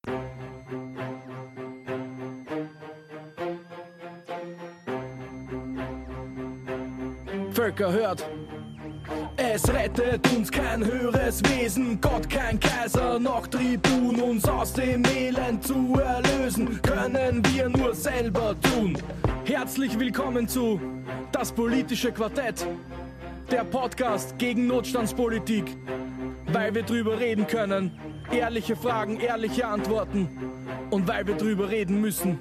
Völker hört, es rettet uns kein höheres Wesen, Gott kein Kaiser, noch Tribun, uns aus dem Elend zu erlösen, können wir nur selber tun. Herzlich willkommen zu Das politische Quartett, der Podcast gegen Notstandspolitik, weil wir drüber reden können, ehrliche Fragen, ehrliche Antworten und weil wir drüber reden müssen.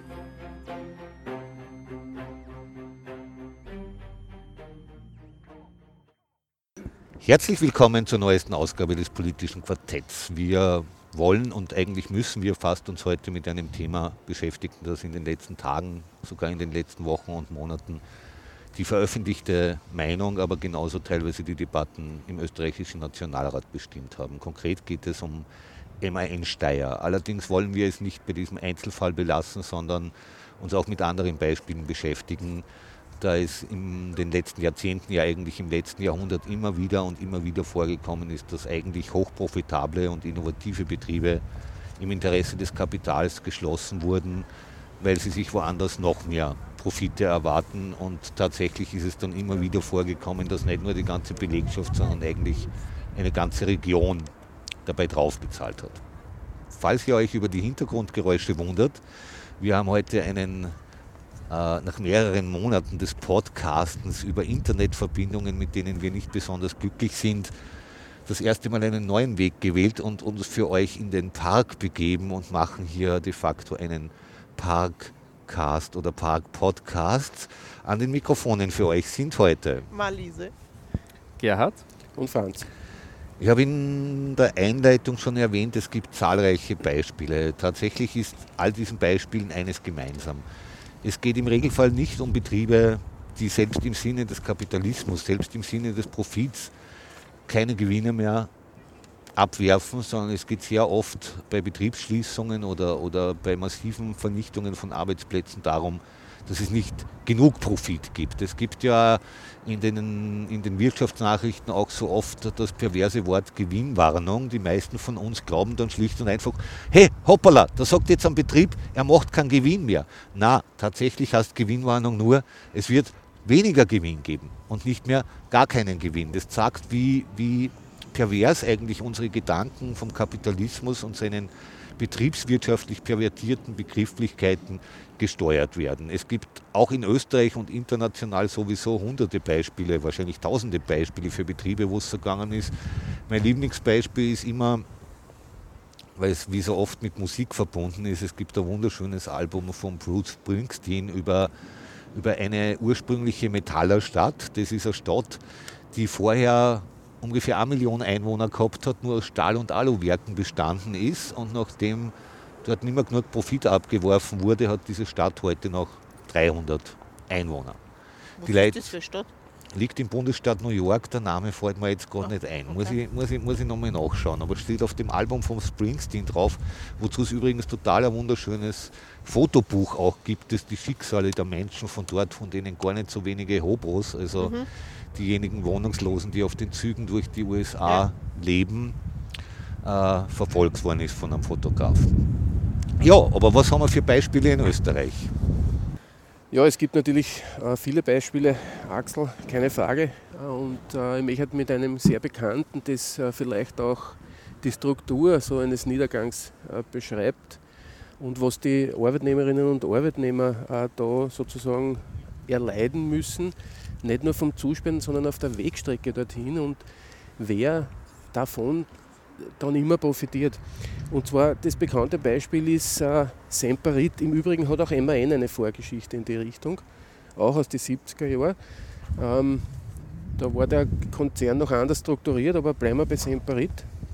Herzlich willkommen zur neuesten Ausgabe des politischen Quartetts. Wir wollen und eigentlich müssen wir fast uns heute mit einem Thema beschäftigen, das in den letzten Tagen, sogar in den letzten Wochen und Monaten die veröffentlichte Meinung, aber genauso teilweise die Debatten im österreichischen Nationalrat bestimmt haben. Konkret geht es um MAN Steyr. Allerdings wollen wir es nicht bei diesem Einzelfall belassen, sondern uns auch mit anderen Beispielen beschäftigen, da es in den letzten Jahrzehnten, ja eigentlich im letzten Jahrhundert immer wieder vorgekommen ist, dass eigentlich hochprofitable und innovative Betriebe im Interesse des Kapitals geschlossen wurden, weil sie sich woanders noch mehr Profite erwarten. Und tatsächlich ist es dann immer wieder vorgekommen, dass nicht nur die ganze Belegschaft, sondern eigentlich eine ganze Region dabei draufgezahlt hat. Falls ihr euch über die Hintergrundgeräusche wundert, wir haben heute nach mehreren Monaten des Podcastens über Internetverbindungen, mit denen wir nicht besonders glücklich sind, das erste Mal einen neuen Weg gewählt und uns für euch in den Park begeben und machen hier de facto einen Parkcast oder Park-Podcast. An den Mikrofonen für euch sind heute Marliese, Gerhard und Franz. Ich habe in der Einleitung schon erwähnt, es gibt zahlreiche Beispiele. Tatsächlich ist all diesen Beispielen eines gemeinsam. Es geht im Regelfall nicht um Betriebe, die selbst im Sinne des Kapitalismus, selbst im Sinne des Profits keine Gewinne mehr abwerfen, sondern es geht sehr oft bei Betriebsschließungen oder bei massiven Vernichtungen von Arbeitsplätzen darum, dass es nicht genug Profit gibt. Es gibt ja in den Wirtschaftsnachrichten auch so oft das perverse Wort Gewinnwarnung. Die meisten von uns glauben dann schlicht und einfach, hey, hoppala, da sagt jetzt ein Betrieb, er macht keinen Gewinn mehr. Na, tatsächlich heißt Gewinnwarnung nur, es wird weniger Gewinn geben und nicht mehr gar keinen Gewinn. Das zeigt, wie pervers eigentlich unsere Gedanken vom Kapitalismus und seinen betriebswirtschaftlich pervertierten Begrifflichkeiten gesteuert werden. Es gibt auch in Österreich und international sowieso hunderte Beispiele, wahrscheinlich tausende Beispiele für Betriebe, wo es so gegangen ist. Mein Lieblingsbeispiel ist immer, weil es wie so oft mit Musik verbunden ist, es gibt ein wunderschönes Album von Bruce Springsteen über eine ursprüngliche Metallerstadt. Das ist eine Stadt, die vorher ungefähr 1 Million Einwohner gehabt hat, nur aus Stahl- und Aluwerken bestanden ist, und nachdem dort nicht mehr genug Profit abgeworfen wurde, hat diese Stadt heute noch 300 Einwohner. Was ist das für eine Stadt? Liegt im Bundesstaat New York, der Name fällt mir jetzt gar nicht ein. Okay. Muss ich nochmal nachschauen, aber steht auf dem Album von Springsteen drauf, wozu es übrigens total ein wunderschönes Fotobuch auch gibt, das die Schicksale der Menschen von dort, von denen gar nicht so wenige Hobos, also diejenigen Wohnungslosen, die auf den Zügen durch die USA leben, verfolgt worden ist von einem Fotografen. Ja, aber was haben wir für Beispiele in Österreich? Ja, es gibt natürlich viele Beispiele, Axel, keine Frage. Und ich möchte mit einem sehr bekannten, das vielleicht auch die Struktur so eines Niedergangs beschreibt und was die Arbeitnehmerinnen und Arbeitnehmer da sozusagen erleiden müssen, nicht nur vom Zusperren, sondern auf der Wegstrecke dorthin, und wer davon dann immer profitiert. Und zwar das bekannte Beispiel ist Semperit. Im Übrigen hat auch MAN eine Vorgeschichte in die Richtung, auch aus den 70er Jahren. Da war der Konzern noch anders strukturiert, aber bleiben wir bei Semperit.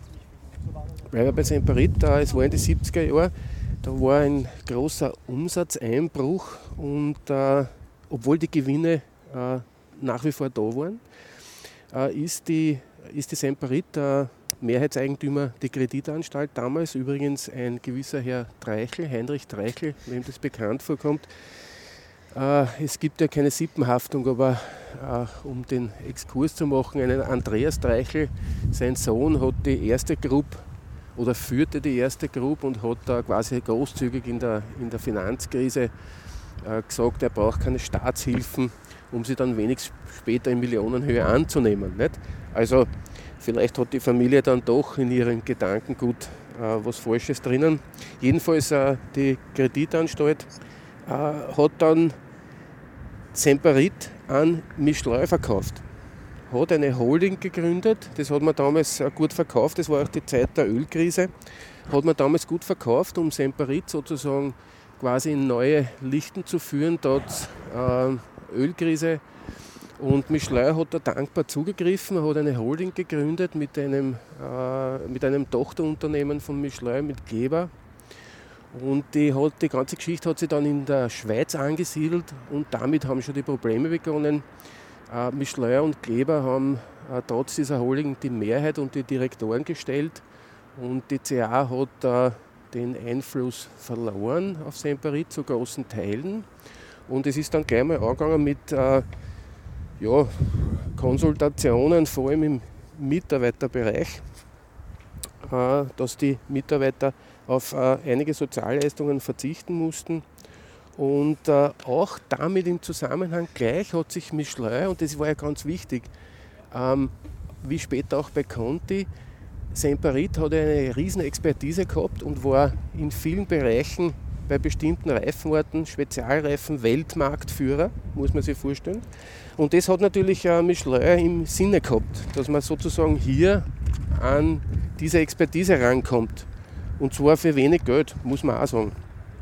Es war in den 70er Jahren, da war ein großer Umsatzeinbruch, und obwohl die Gewinne nach wie vor da waren, ist die Semperit Mehrheitseigentümer die Kreditanstalt damals, übrigens ein gewisser Herr Treichel, Heinrich Treichel, wem das bekannt vorkommt. Es gibt ja keine Sippenhaftung, aber um den Exkurs zu machen, einen Andreas Treichel, sein Sohn, hat die erste Group oder führte die erste Group und hat da quasi großzügig in der Finanzkrise gesagt, er braucht keine Staatshilfen, um sie dann wenig später in Millionenhöhe anzunehmen. Nicht? Also vielleicht hat die Familie dann doch in ihrem Gedankengut was Falsches drinnen. Jedenfalls die Kreditanstalt hat dann Semperit an Michelin verkauft. Hat eine Holding gegründet, das hat man damals gut verkauft, das war auch die Zeit der Ölkrise, hat man damals gut verkauft, um Semperit sozusagen quasi in neue Lichten zu führen, dort Ölkrise. Und Michelin hat da dankbar zugegriffen, hat eine Holding gegründet mit einem Tochterunternehmen von Michelin, mit Geber. Und die ganze Geschichte hat sich dann in der Schweiz angesiedelt und damit haben schon die Probleme begonnen. Michelin und Geber haben trotz dieser Holding die Mehrheit und die Direktoren gestellt und die CA hat den Einfluss verloren auf Semperit zu großen Teilen. Und es ist dann gleich mal angegangen mit Konsultationen, vor allem im Mitarbeiterbereich, dass die Mitarbeiter auf einige Sozialleistungen verzichten mussten. Und auch damit im Zusammenhang gleich hat sich Michelin, und das war ja ganz wichtig, wie später auch bei Conti, Semperit hat eine riesen Expertise gehabt und war in vielen Bereichen bei bestimmten Reifenarten, Spezialreifen, Weltmarktführer, muss man sich vorstellen. Und das hat natürlich Michelin im Sinne gehabt, dass man sozusagen hier an diese Expertise rankommt. Und zwar für wenig Geld, muss man auch sagen.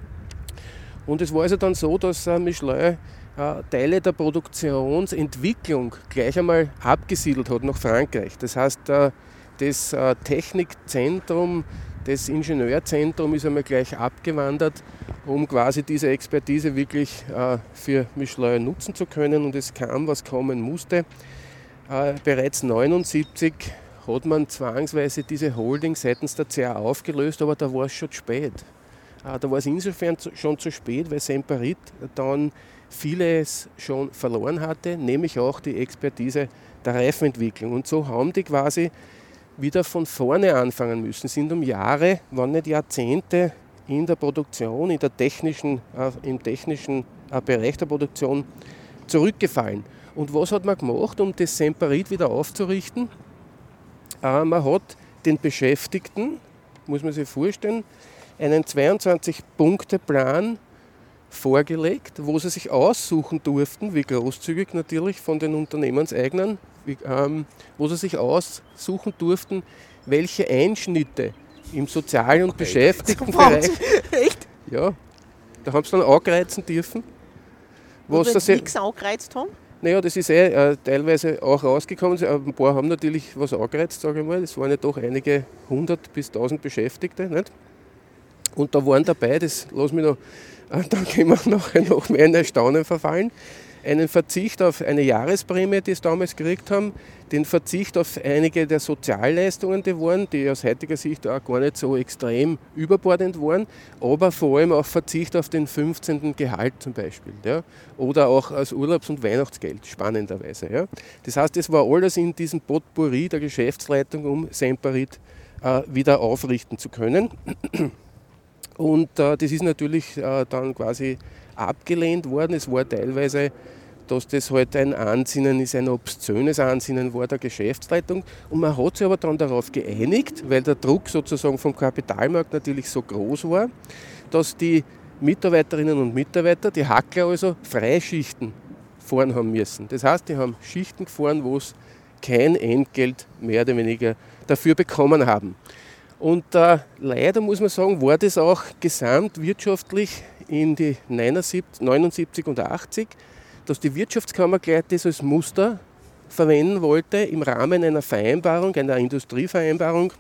Und es war also dann so, dass Michelin Teile der Produktionsentwicklung gleich einmal abgesiedelt hat nach Frankreich. Das heißt, das Technikzentrum, das Ingenieurzentrum ist einmal gleich abgewandert, um quasi diese Expertise wirklich für Michelin nutzen zu können. Und es kam, was kommen musste. Bereits 1979 hat man zwangsweise diese Holding seitens der CA aufgelöst, aber da war es schon zu spät. Da war es insofern schon zu spät, weil Semperit dann vieles schon verloren hatte, nämlich auch die Expertise der Reifenentwicklung. Und so haben die quasi wieder von vorne anfangen müssen, sind um Jahre, wenn nicht Jahrzehnte in der Produktion, im technischen Bereich der Produktion zurückgefallen. Und was hat man gemacht, um das Semperit wieder aufzurichten? Man hat den Beschäftigten, muss man sich vorstellen, einen 22-Punkte-Plan vorgelegt, wo sie sich aussuchen durften, wie großzügig natürlich von den Unternehmenseignern, wo sie sich aussuchen durften, welche Einschnitte im Sozial- und Beschäftigtenbereich. Echt? Ja, da haben sie dann ankreuzen dürfen. Was sie nichts angekreuzt haben? Naja, das ist teilweise auch rausgekommen. Ein paar haben natürlich was angekreuzt, sage ich mal. Es waren ja doch einige 100 bis 1000 Beschäftigte. Nicht? Und da waren dabei, das lass mich noch, dann können wir nachher noch mehr in Erstaunen verfallen, einen Verzicht auf eine Jahresprämie, die sie damals gekriegt haben, den Verzicht auf einige der Sozialleistungen, die aus heutiger Sicht auch gar nicht so extrem überbordend waren, aber vor allem auch Verzicht auf den 15. Gehalt zum Beispiel, ja, oder auch als Urlaubs- und Weihnachtsgeld, spannenderweise. Ja. Das heißt, es war alles in diesem Potpourri der Geschäftsleitung, um Semperit wieder aufrichten zu können. Und das ist natürlich dann quasi abgelehnt worden. Es war teilweise, dass das halt ein Ansinnen ist, ein obszönes Ansinnen war der Geschäftsleitung. Und man hat sich aber dann darauf geeinigt, weil der Druck sozusagen vom Kapitalmarkt natürlich so groß war, dass die Mitarbeiterinnen und Mitarbeiter, die Hackler also, Freischichten fahren haben müssen. Das heißt, die haben Schichten gefahren, wo es kein Entgelt mehr oder weniger dafür bekommen haben. Und leider muss man sagen, war das auch gesamtwirtschaftlich in die 79 und 80, dass die Wirtschaftskammer gleich das als Muster verwenden wollte im Rahmen einer Vereinbarung, einer Industrievereinbarung.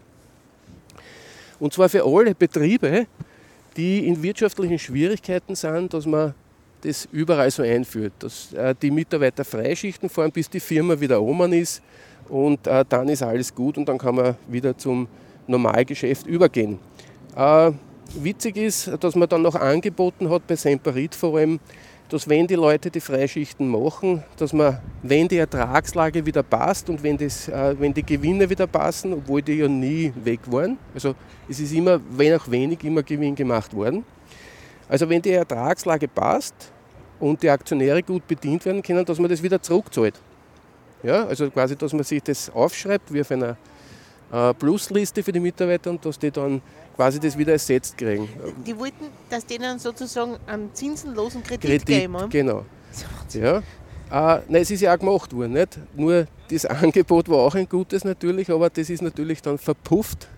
Und zwar für alle Betriebe, die in wirtschaftlichen Schwierigkeiten sind, dass man das überall so einführt, dass die Mitarbeiter Freischichten fahren, bis die Firma wieder oben ist und dann ist alles gut und dann kann man wieder zum Normalgeschäft übergehen. Witzig ist, dass man dann noch angeboten hat, bei Semperit vor allem dass wenn die Leute die Freischichten machen, dass man, wenn die Ertragslage wieder passt und wenn die Gewinne wieder passen, obwohl die ja nie weg waren, also es ist immer, wenn auch wenig, immer Gewinn gemacht worden. Also wenn die Ertragslage passt und die Aktionäre gut bedient werden können, dass man das wieder zurückzahlt. Ja, also quasi, dass man sich das aufschreibt wie auf einer Plusliste für die Mitarbeiter und dass die dann quasi das wieder ersetzt kriegen. Die wollten, dass denen sozusagen einen zinsenlosen Kredit geben. Genau. Ja. Nein, es ist ja auch gemacht worden. Nicht? Nur das Angebot war auch ein gutes natürlich, aber das ist natürlich dann verpufft,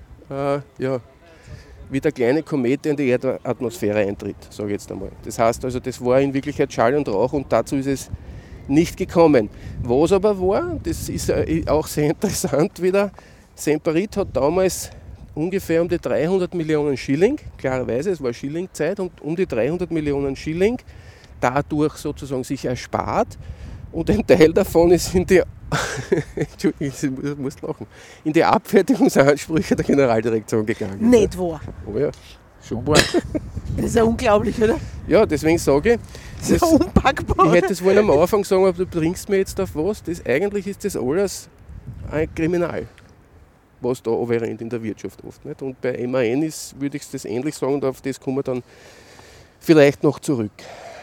wie der kleine Komet, der in die Erdatmosphäre eintritt, sage ich jetzt einmal. Das heißt also, das war in Wirklichkeit Schall und Rauch und dazu ist es nicht gekommen. Was aber war, das ist auch sehr interessant wieder, Semperit hat damals ungefähr um die 300 Millionen Schilling, klarerweise, es war Schillingzeit, und um die 300 Millionen Schilling dadurch sozusagen sich erspart und ein Teil davon ist in die Entschuldigung, ich muss lachen, in die Abfertigungsansprüche der Generaldirektion gegangen. Nicht wahr? Oh ja, schon wahr. Das ist ja unglaublich, oder? Ja, deswegen sage ich, das ist ja unpackbar. Ich hätte es wohl am Anfang sagen, aber du bringst mir jetzt auf was, eigentlich ist das alles ein Kriminal, was da anrennt in der Wirtschaft oft. Nicht? Und bei MAN würde ich das ähnlich sagen und auf das kommen wir dann vielleicht noch zurück.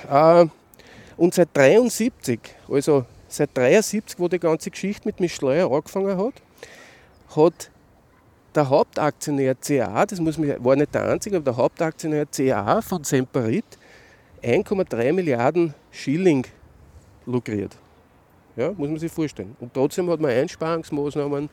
Und seit 1973, also seit 1973, wo die ganze Geschichte mit Schleuer angefangen hat, hat der Hauptaktionär CA, war nicht der einzige, aber der Hauptaktionär CA von Semperit 1,3 Milliarden Schilling lukriert. Ja, muss man sich vorstellen. Und trotzdem hat man Einsparungsmaßnahmen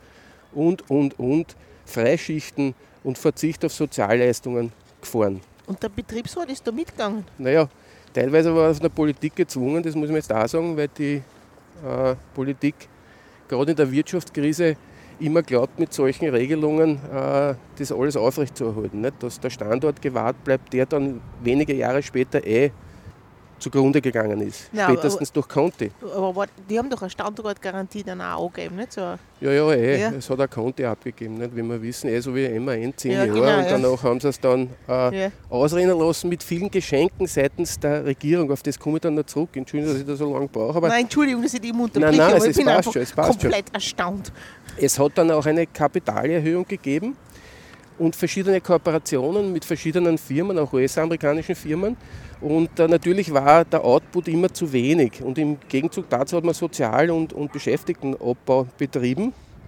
und Freischichten und Verzicht auf Sozialleistungen gefahren. Und der Betriebsrat ist da mitgegangen? Naja, teilweise war er von der Politik gezwungen, das muss man jetzt auch sagen, weil die Politik gerade in der Wirtschaftskrise immer glaubt, mit solchen Regelungen das alles aufrechtzuerhalten. Nicht? Dass der Standort gewahrt bleibt, der dann wenige Jahre später zugrunde gegangen ist. Ja, spätestens durch Conti. Aber die haben doch eine Standortgarantie dann auch angegeben, nicht? So. Ja, es hat auch Conti abgegeben, nicht? Wie wir wissen, so wie MAN 10 Jahre. Genau, und danach haben sie es dann ausrennen lassen mit vielen Geschenken seitens der Regierung. Auf das komme ich dann noch zurück. Entschuldigung, dass ich da so lange brauche. Aber nein, Entschuldigung, dass ich dich unterbreche, nein, aber ich bin einfach komplett erstaunt. Es hat dann auch eine Kapitalerhöhung gegeben und verschiedene Kooperationen mit verschiedenen Firmen, auch US-amerikanischen Firmen. Und natürlich war der Output immer zu wenig. Und im Gegenzug dazu hat man Sozial- und Beschäftigtenabbau betrieben.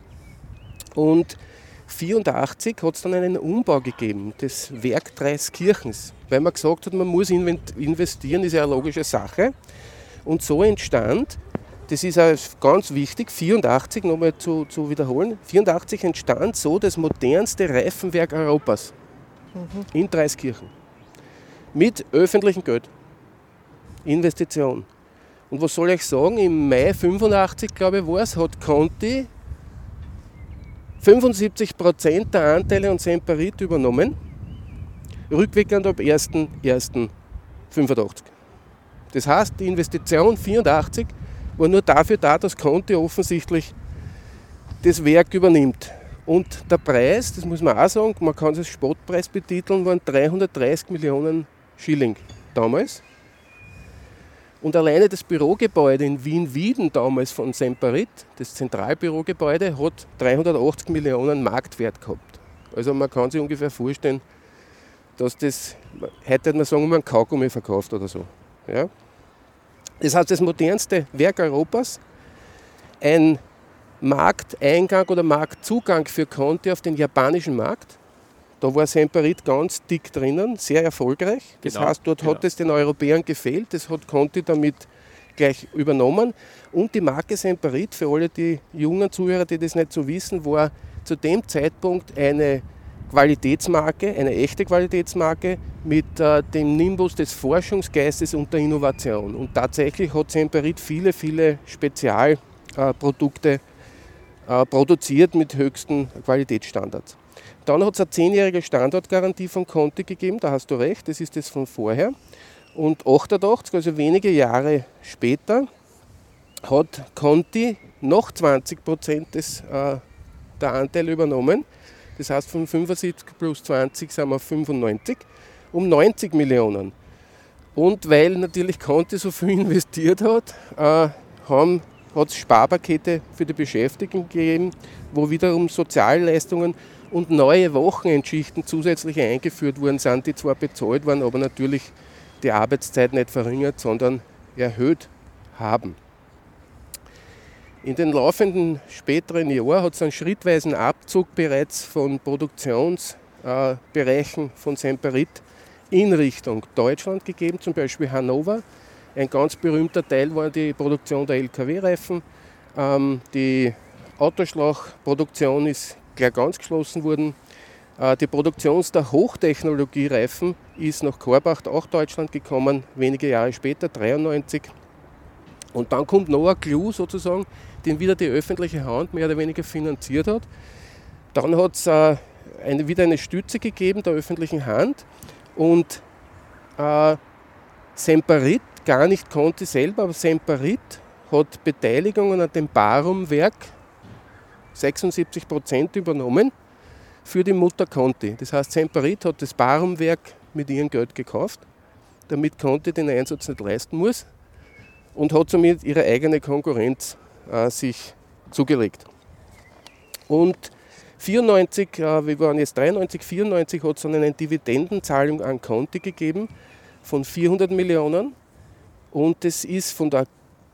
Und 1984 hat es dann einen Umbau gegeben, das Werk Dreiskirchens. Weil man gesagt hat, man muss investieren, ist ja eine logische Sache. Und so entstand, das ist auch ganz wichtig, 1984, nochmal zu wiederholen, 1984 entstand so das modernste Reifenwerk Europas in Dreiskirchen. Mit öffentlichem Geld. Investition. Und was soll ich sagen, im Mai 1985, glaube ich, war es, hat Conti 75% der Anteile an Semperit übernommen, rückwirkend ab 1.1.85. Das heißt, die Investition 1984 war nur dafür da, dass Conti offensichtlich das Werk übernimmt. Und der Preis, das muss man auch sagen, man kann es als Spottpreis betiteln, waren 330 Millionen Schilling damals. Und alleine das Bürogebäude in Wien-Wieden damals von Semperit, das Zentralbürogebäude, hat 380 Millionen Marktwert gehabt. Also man kann sich ungefähr vorstellen, dass das, heute würde man sagen, man Kaugummi verkauft oder so. Ja? Das heißt, das modernste Werk Europas, ein Markteingang oder Marktzugang für Conti auf den japanischen Markt. Da war Semperit ganz dick drinnen, sehr erfolgreich. Das heißt, dort hat es den Europäern gefehlt. Das hat Conti damit gleich übernommen. Und die Marke Semperit, für alle die jungen Zuhörer, die das nicht so wissen, war zu dem Zeitpunkt eine Qualitätsmarke, eine echte Qualitätsmarke mit dem Nimbus des Forschungsgeistes und der Innovation. Und tatsächlich hat Semperit viele, viele Spezialprodukte produziert mit höchsten Qualitätsstandards. Dann hat es eine 10-jährige Standortgarantie von Conti gegeben, da hast du recht, das ist das von vorher. Und 88, also wenige Jahre später, hat Conti noch 20% der Anteile übernommen. Das heißt, von 75 plus 20 sind wir auf 95, um 90 Millionen. Und weil natürlich Conti so viel investiert hat, hat es Sparpakete für die Beschäftigten gegeben, wo wiederum Sozialleistungen und neue Wochenendschichten zusätzlich eingeführt worden sind, die zwar bezahlt waren, aber natürlich die Arbeitszeit nicht verringert, sondern erhöht haben. In den laufenden späteren Jahren hat es einen schrittweisen Abzug bereits von Produktionsbereichen von Semperit in Richtung Deutschland gegeben, zum Beispiel Hannover. Ein ganz berühmter Teil war die Produktion der LKW-Reifen. Die Autoschlauchproduktion ist gleich ganz geschlossen worden. Die Produktion der Hochtechnologie-Reifen ist nach Korbach, auch Deutschland, gekommen, wenige Jahre später, 1993. Und dann kommt noch ein Clou sozusagen, den wieder die öffentliche Hand mehr oder weniger finanziert hat. Dann hat es wieder eine Stütze gegeben der öffentlichen Hand und Semperit, gar nicht Conti selber, aber Semperit hat Beteiligungen an dem Barum-Werk 76% übernommen für die Mutter Conti. Das heißt, Semperit hat das Barum-Werk mit ihrem Geld gekauft, damit Conti den Einsatz nicht leisten muss und hat somit ihre eigene Konkurrenz sich zugelegt. Und 94, wir waren jetzt 93, 94 hat es dann eine Dividendenzahlung an Conti gegeben von 400 Millionen und das ist von der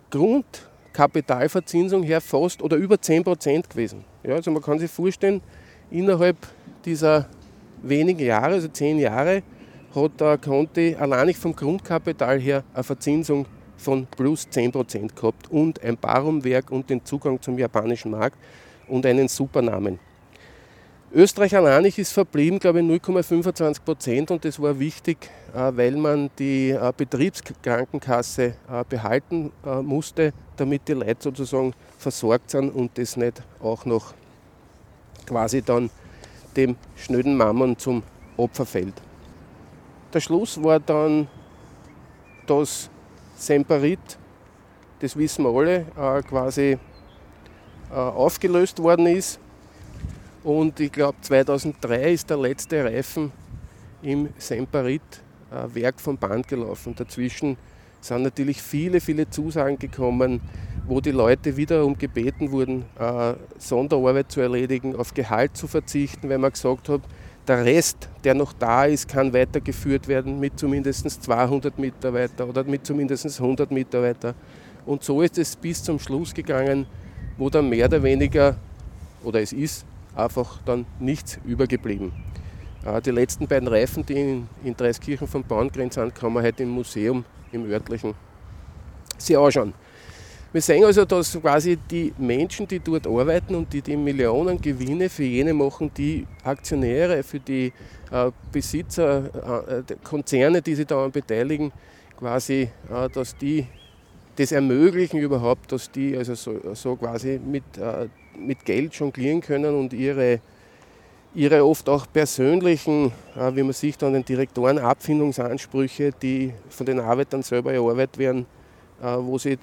Grundkapitalverzinsung her fast oder über 10% gewesen. Ja, also man kann sich vorstellen, innerhalb dieser wenigen Jahre, also 10 Jahre, hat Conti allein vom Grundkapital her eine Verzinsung von plus 10% gehabt und ein Barum-Werk und den Zugang zum japanischen Markt und einen Supernamen. Österreich allein ist verblieben, glaube ich, 0,25% und das war wichtig, weil man die Betriebskrankenkasse behalten musste, damit die Leute sozusagen versorgt sind und das nicht auch noch quasi dann dem schnöden Mammon zum Opfer fällt. Der Schluss war dann, dass Semperit, das wissen wir alle, quasi aufgelöst worden ist. Und ich glaube 2003 ist der letzte Reifen im Semperit-Werk vom Band gelaufen. Dazwischen sind natürlich viele Zusagen gekommen, wo die Leute wiederum gebeten wurden, Sonderarbeit zu erledigen, auf Gehalt zu verzichten, weil man gesagt hat, der Rest, der noch da ist, kann weitergeführt werden mit zumindest 200 Mitarbeitern oder mit zumindest 100 Mitarbeitern. Und so ist es bis zum Schluss gegangen, wo dann mehr oder weniger, oder es ist einfach dann nichts übergeblieben. Die letzten beiden Reifen, die in Dreiskirchen vom Bauerngren sind, kann man heute im Museum, im örtlichen, sich anschauen. Wir sehen also, dass quasi die Menschen, die dort arbeiten und die Millionen Gewinne für jene machen, die Aktionäre, für die Besitzer, Konzerne, die sich daran beteiligen, quasi, dass die das ermöglichen überhaupt, dass die also so quasi mit Geld jonglieren können und ihre oft auch persönlichen, wie man sieht an den Direktoren, Abfindungsansprüche, die von den Arbeitern selber erarbeitet werden, wo sie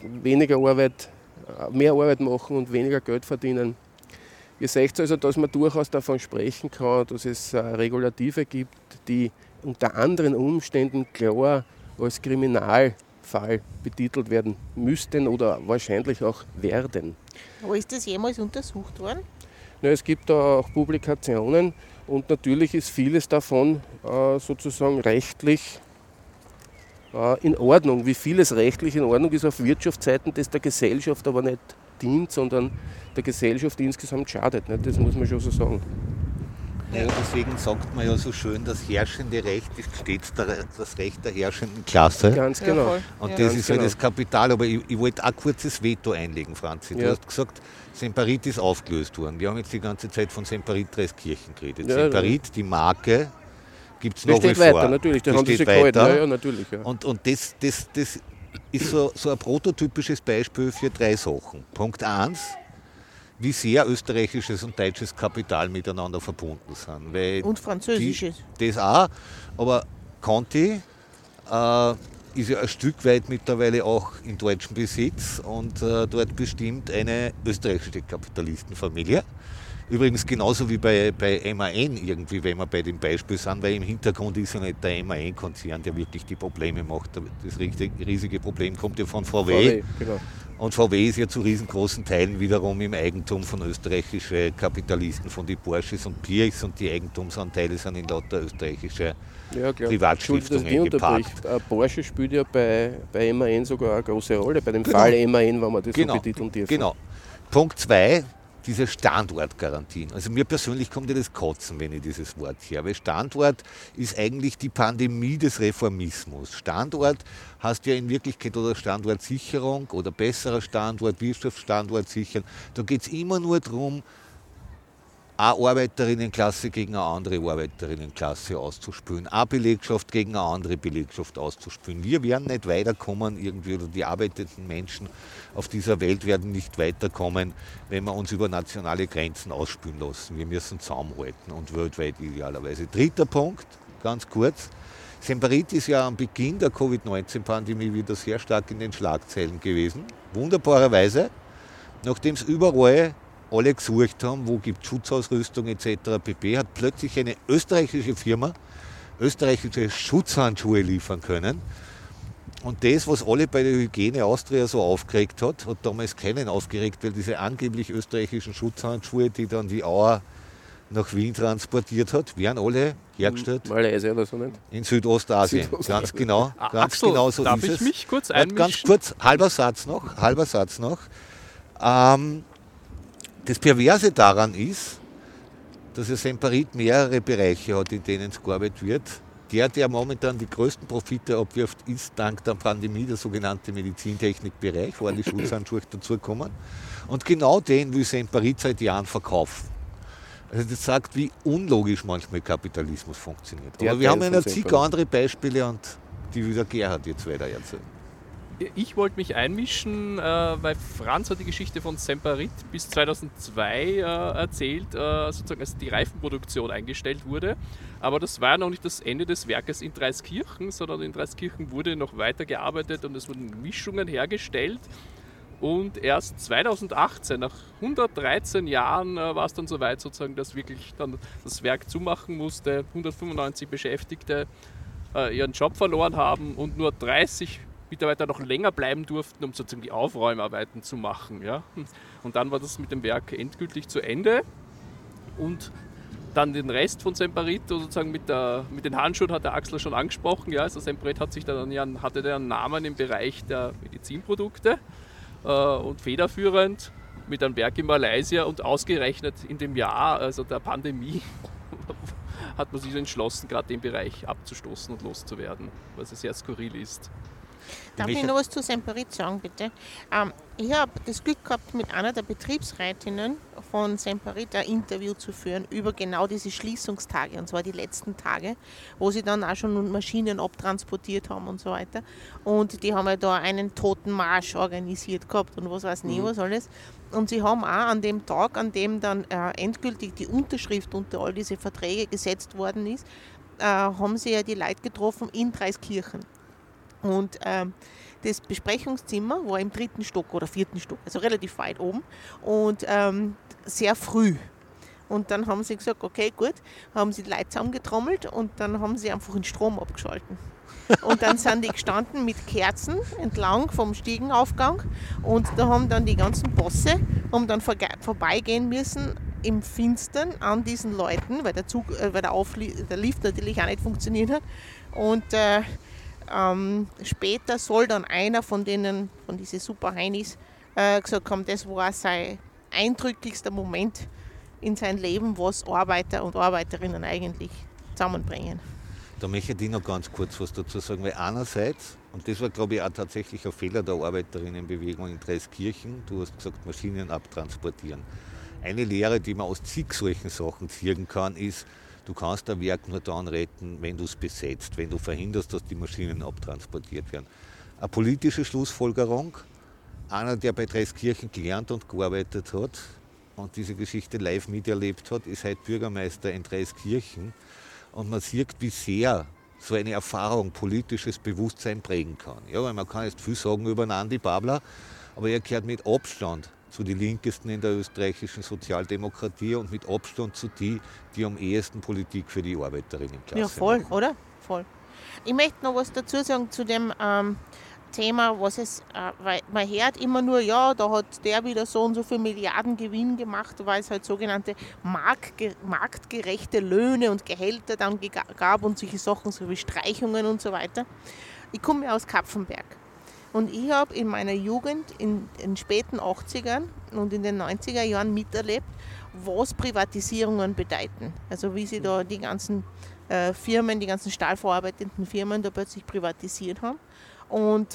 mehr Arbeit machen und weniger Geld verdienen. Ihr seht also, dass man durchaus davon sprechen kann, dass es Regulative gibt, die unter anderen Umständen klar als Kriminalfall betitelt werden müssten oder wahrscheinlich auch werden. Aber ist das jemals untersucht worden? Ja, es gibt da auch Publikationen und natürlich ist vieles davon sozusagen rechtlich in Ordnung. Wie vieles rechtlich in Ordnung ist auf Wirtschaftsseiten, das der Gesellschaft aber nicht dient, sondern der Gesellschaft insgesamt schadet. Nicht? Das muss man schon so sagen. Ja, deswegen sagt man ja so schön, das herrschende Recht ist stets das Recht der herrschenden Klasse. Ganz genau. Ja, und ja. das ist halt das Kapital. Aber ich wollte auch ein kurzes Veto einlegen, Franzi. Du hast gesagt, Semperit ist aufgelöst worden. Wir haben jetzt die ganze Zeit von Semperit Dreiskirchen geredet. Ja, Semperit, die Marke, gibt es Das noch wie steht vor. weiter, natürlich. Da Das haben sie steht sich gehalten. weiter. Ja, natürlich. Ja. Und das ist so ein prototypisches Beispiel für 3 Sachen. Punkt 1, wie sehr österreichisches und deutsches Kapital miteinander verbunden sind. Weil Und französisches. das auch, aber Conti ist ja ein Stück weit mittlerweile auch in deutschem Besitz und dort bestimmt eine österreichische Kapitalistenfamilie. Übrigens genauso wie bei MAN irgendwie, wenn wir bei dem Beispiel sind, weil im Hintergrund ist ja nicht der MAN-Konzern, der wirklich die Probleme macht. Das riesige Problem kommt ja von VW. Genau. Und VW ist ja zu riesengroßen Teilen wiederum im Eigentum von österreichischen Kapitalisten, von den Porsches und Pirchs, und die Eigentumsanteile sind in lauter österreichische Privatstiftungen geparkt. Porsche spielt ja bei MAN sogar eine große Rolle, bei dem Fall MAN, wenn man das so betiteln darf. Genau. Punkt 2, diese Standortgarantien. Also mir persönlich kommt ja das Kotzen, wenn ich dieses Wort höre. Weil Standort ist eigentlich die Pandemie des Reformismus. Standort heißt ja in Wirklichkeit oder Standortsicherung oder besserer Standort, Wirtschaftsstandort sichern. Da geht es immer nur darum, eine Arbeiterinnenklasse gegen eine andere Arbeiterinnenklasse auszuspielen, eine Belegschaft gegen eine andere Belegschaft auszuspielen. Wir werden nicht weiterkommen irgendwie, oder die arbeitenden Menschen auf dieser Welt werden nicht weiterkommen, wenn wir uns über nationale Grenzen ausspülen lassen. Wir müssen zusammenhalten und weltweit idealerweise. Dritter Punkt, ganz kurz. Semperit ist ja am Beginn der Covid-19-Pandemie wieder sehr stark in den Schlagzeilen gewesen. Wunderbarerweise, nachdem es überall alle gesucht haben, wo gibt es Schutzausrüstung etc. pp., hat plötzlich eine österreichische Firma österreichische Schutzhandschuhe liefern können. Und das, was alle bei der Hygiene Austria so aufgeregt hat damals keinen aufgeregt, weil diese angeblich österreichischen Schutzhandschuhe, die dann die Auer nach Wien transportiert hat, werden alle hergestellt. Malaysia oder so nicht? In Südostasien, ganz genau. Ganz Axel, genau so darf ist ich es. mich kurz einmischen? Ganz kurz, halber Satz noch. Das Perverse daran ist, dass Semperit mehrere Bereiche hat, in denen es gearbeitet wird. Der momentan die größten Profite abwirft, ist dank der Pandemie der sogenannte Medizintechnikbereich, wo die Schutzhandschuhe dazukommen. Und genau den will Semperit seit Jahren verkaufen. Also das sagt, wie unlogisch manchmal Kapitalismus funktioniert. Aber wir haben ja noch zig andere Beispiele, und die will der Gerhard jetzt weiter erzählen. Ich wollte mich einmischen, weil Franz hat die Geschichte von Semperit bis 2002 erzählt, sozusagen als die Reifenproduktion eingestellt wurde. Aber das war ja noch nicht das Ende des Werkes in Dreiskirchen, sondern in Dreiskirchen wurde noch weitergearbeitet und es wurden Mischungen hergestellt. Und erst 2018, nach 113 Jahren, war es dann soweit, sozusagen, dass wirklich dann das Werk zumachen musste. 195 Beschäftigte ihren Job verloren haben und nur 30 Mitarbeiter noch länger bleiben durften, um sozusagen die Aufräumarbeiten zu machen. Ja? Und dann war das mit dem Werk endgültig zu Ende. Und dann den Rest von Semperit, sozusagen mit den Handschuhen hat der Axel schon angesprochen. Ja? Also Semperit hatte einen Namen im Bereich der Medizinprodukte und federführend mit einem Werk in Malaysia, und ausgerechnet in dem Jahr, also der Pandemie, hat man sich entschlossen, gerade den Bereich abzustoßen und loszuwerden, was sehr skurril ist. Darf ich noch was zu Semperit sagen, bitte? Ich habe das Glück gehabt, mit einer der Betriebsrätinnen von Semperit ein Interview zu führen über genau diese Schließungstage, und zwar die letzten Tage, wo sie dann auch schon Maschinen abtransportiert haben und so weiter. Und die haben ja da einen Totenmarsch organisiert gehabt und was weiß nicht was alles. Und sie haben auch an dem Tag, an dem dann endgültig die Unterschrift unter all diese Verträge gesetzt worden ist, haben sie ja die Leute getroffen in Dreiskirchen. Und das Besprechungszimmer war im 3. Stock oder 4. Stock, also relativ weit oben und sehr früh. Und dann haben sie gesagt, okay, gut, haben sie die Leute zusammengetrommelt und dann haben sie einfach den Strom abgeschalten. Und dann sind die gestanden mit Kerzen entlang vom Stiegenaufgang, und da haben dann die ganzen Bosse dann vorbeigehen müssen im Finstern an diesen Leuten, weil der Lift natürlich auch nicht funktioniert hat. Und später soll dann einer von diesen Super Heinis gesagt haben, das war sein eindrücklichster Moment in seinem Leben, was Arbeiter und Arbeiterinnen eigentlich zusammenbringen. Da möchte ich noch ganz kurz was dazu sagen, weil einerseits, und das war glaube ich auch tatsächlich ein Fehler der Arbeiterinnenbewegung in Dreiskirchen, du hast gesagt, Maschinen abtransportieren. Eine Lehre, die man aus zig solchen Sachen ziehen kann, ist, du kannst ein Werk nur dann retten, wenn du es besetzt, wenn du verhinderst, dass die Maschinen abtransportiert werden. Eine politische Schlussfolgerung, einer, der bei Dreiskirchen gelernt und gearbeitet hat und diese Geschichte live miterlebt hat, ist heute Bürgermeister in Dreiskirchen. Und man sieht, wie sehr so eine Erfahrung politisches Bewusstsein prägen kann. Ja, weil man kann jetzt viel sagen über den Andi Babler, aber er gehört mit Abstand zu den linkesten in der österreichischen Sozialdemokratie und mit Abstand zu die am ehesten Politik für die Arbeiterinnenklasse Ja, voll, machen. oder? Voll. Ich möchte noch was dazu sagen zu dem Thema, weil man hört immer nur, ja, da hat der wieder so und so viel Milliarden Gewinn gemacht, weil es halt sogenannte marktgerechte Löhne und Gehälter dann gab und solche Sachen, so wie Streichungen und so weiter. Ich komme ja aus Kapfenberg und ich habe in meiner Jugend in den späten 80ern und in den 90er Jahren miterlebt, was Privatisierungen bedeuten. Also wie sie da die ganzen Firmen, die ganzen stahlverarbeitenden Firmen da plötzlich privatisiert haben. Und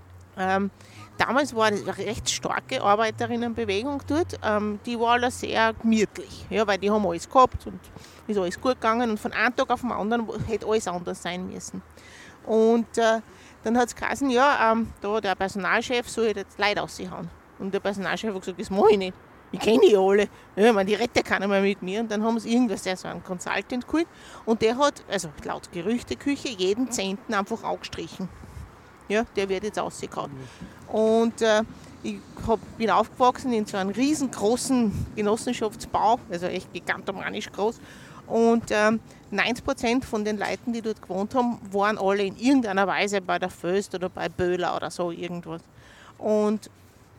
damals war eine recht starke Arbeiterinnenbewegung dort. Die war alle sehr gemütlich, ja, weil die haben alles gehabt und ist alles gut gegangen. Und von einem Tag auf den anderen hätte alles anders sein müssen. Und dann hat es geheißen, ja, da der Personalchef soll jetzt Leute raushauen. Und der Personalchef hat gesagt, das mache ich nicht. Ich kenne die alle. Ja, ich meine, die redet keiner mehr mit mir. Und dann haben sie irgendwas, der so einen Consultant geholt. Und der hat, also laut Gerüchteküche, jeden 10. einfach angestrichen. Ja, der wird jetzt rausgehauen. Und ich bin aufgewachsen in so einem riesengroßen Genossenschaftsbau, also echt gigantomanisch groß. Und 90% von den Leuten, die dort gewohnt haben, waren alle in irgendeiner Weise bei der Föst oder bei Böhler oder so irgendwas. Und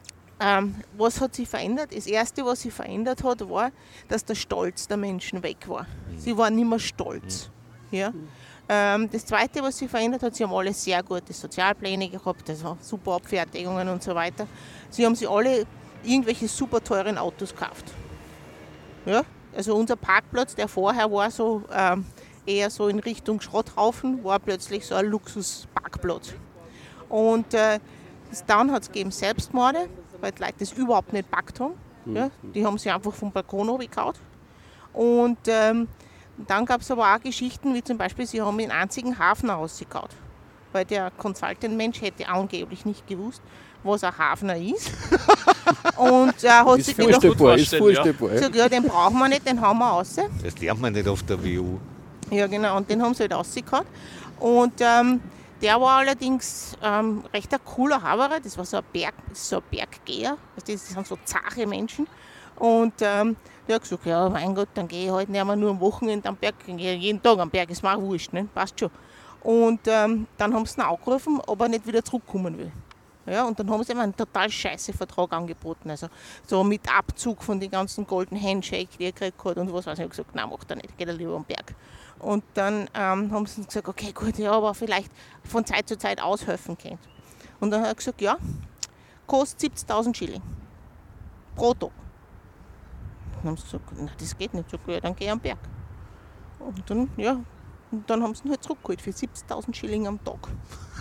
was hat sich verändert? Das Erste, was sich verändert hat, war, dass der Stolz der Menschen weg war. Sie waren nicht mehr stolz. Ja? Das Zweite, was sich verändert hat, sie haben alle sehr gute Sozialpläne gehabt, also super Abfertigungen und so weiter. Sie haben sich alle irgendwelche super teuren Autos gekauft. Ja? Also unser Parkplatz, der vorher war so eher so in Richtung Schrotthaufen, war plötzlich so ein Luxusparkplatz. Und dann hat es gegeben Selbstmorde, weil die Leute das überhaupt nicht gepackt haben. Ja? Die haben sich einfach vom Balkon runtergehauen. Und dann gab es aber auch Geschichten, wie zum Beispiel, sie haben den einzigen Hafner rausgehauen. Weil der Consultant-Mensch hätte angeblich nicht gewusst, was ein Hafner ist. Und er hat sich gedacht, vorstellbar. ja, den brauchen wir nicht, den hauen wir raus. Das lernt man nicht auf der WU. Ja, genau, und den haben sie halt rausgehauen. Und der war allerdings recht ein cooler Haberer, das war so ein Berggeher, das sind so zache Menschen. Und der hat gesagt, ja mein Gott, dann gehe ich halt nicht mehr nur am Wochenende am Berg, jeden Tag am Berg, ist mir auch wurscht, ne? Passt schon. Und dann haben sie ihn angerufen, ob er nicht wieder zurückkommen will. Ja, und dann haben sie ihm einen total scheiße Vertrag angeboten, also so mit Abzug von den ganzen Golden Handshake, die er gekriegt hat und was weiß ich. Ich habe gesagt, nein, macht er nicht, geht er lieber am Berg. Und dann haben sie gesagt, okay, gut, ja, aber vielleicht von Zeit zu Zeit aushelfen könnt. Und dann hat er gesagt, ja, kostet 70.000 Schilling pro Tag. Dann haben sie gesagt, nein, das geht nicht so gut, dann geh ich am Berg. Und dann haben sie ihn halt zurückgeholt für 70.000 Schilling am Tag.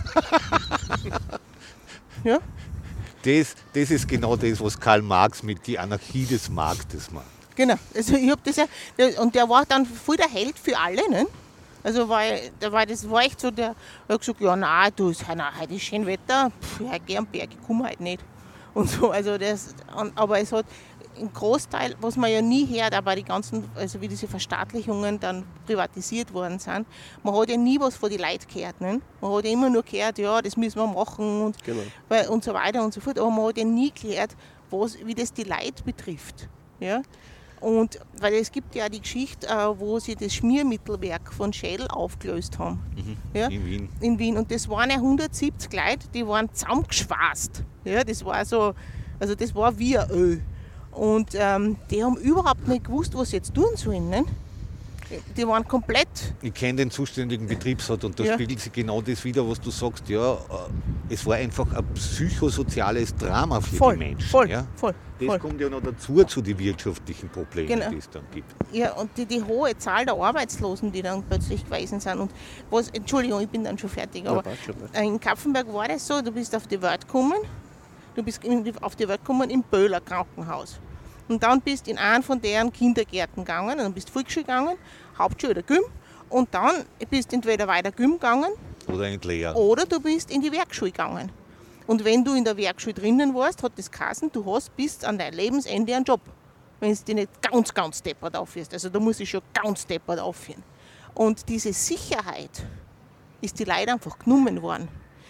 Ja? Das ist genau das, was Karl Marx mit die Anarchie des Marktes macht. Genau, also ich habe das ja, und der war dann voll der Held für alle, ne? Also das war echt so, der hat gesagt, ja nein, du, heute ist schön Wetter, ich gehe am Berg, ich komme halt nicht. Und so, also aber es hat einen Großteil, was man ja nie hört, aber die ganzen, also wie diese Verstaatlichungen dann privatisiert worden sind, man hat ja nie was von den Leuten gehört. Ne? Man hat ja immer nur gehört, ja, das müssen wir machen und, genau. Und so weiter und so fort, aber man hat ja nie gehört, wie das die Leute betrifft. Ja? Und weil es gibt ja die Geschichte, wo sie das Schmiermittelwerk von Schädel aufgelöst haben. Ja? In Wien. In Wien. Und das waren ja 170 Leute, die waren zusammengeschweißt. Ja? Das war so, also das war wie ein Öl. Und die haben überhaupt nicht gewusst, was sie jetzt tun sollen. Ne? Die waren komplett... Ich kenne den zuständigen Betriebsrat und da spiegelt sich genau das wider, was du sagst. Ja, es war einfach ein psychosoziales Drama für die Menschen. Voll. Das kommt ja noch dazu zu den wirtschaftlichen Problemen, die es dann gibt. Ja, und die hohe Zahl der Arbeitslosen, die dann plötzlich gewesen sind. Und Entschuldigung, ich bin dann schon fertig, aber in Kapfenberg war das so, du bist auf die Welt gekommen, im Böhler Krankenhaus. Und dann bist in einen von deren Kindergärten gegangen, und dann bist du Volksschule gegangen, Hauptschule oder Gym, und dann bist du entweder weiter Gym gegangen oder in die Lehre. Oder du bist in die Werkschule gegangen. Und wenn du in der Werkschule drinnen warst, hat das geheißen, du hast bis an dein Lebensende einen Job. Wenn du dich nicht ganz, ganz deppert aufführst. Also da muss ich schon ganz deppert aufführen. Und diese Sicherheit ist die Leute einfach genommen worden.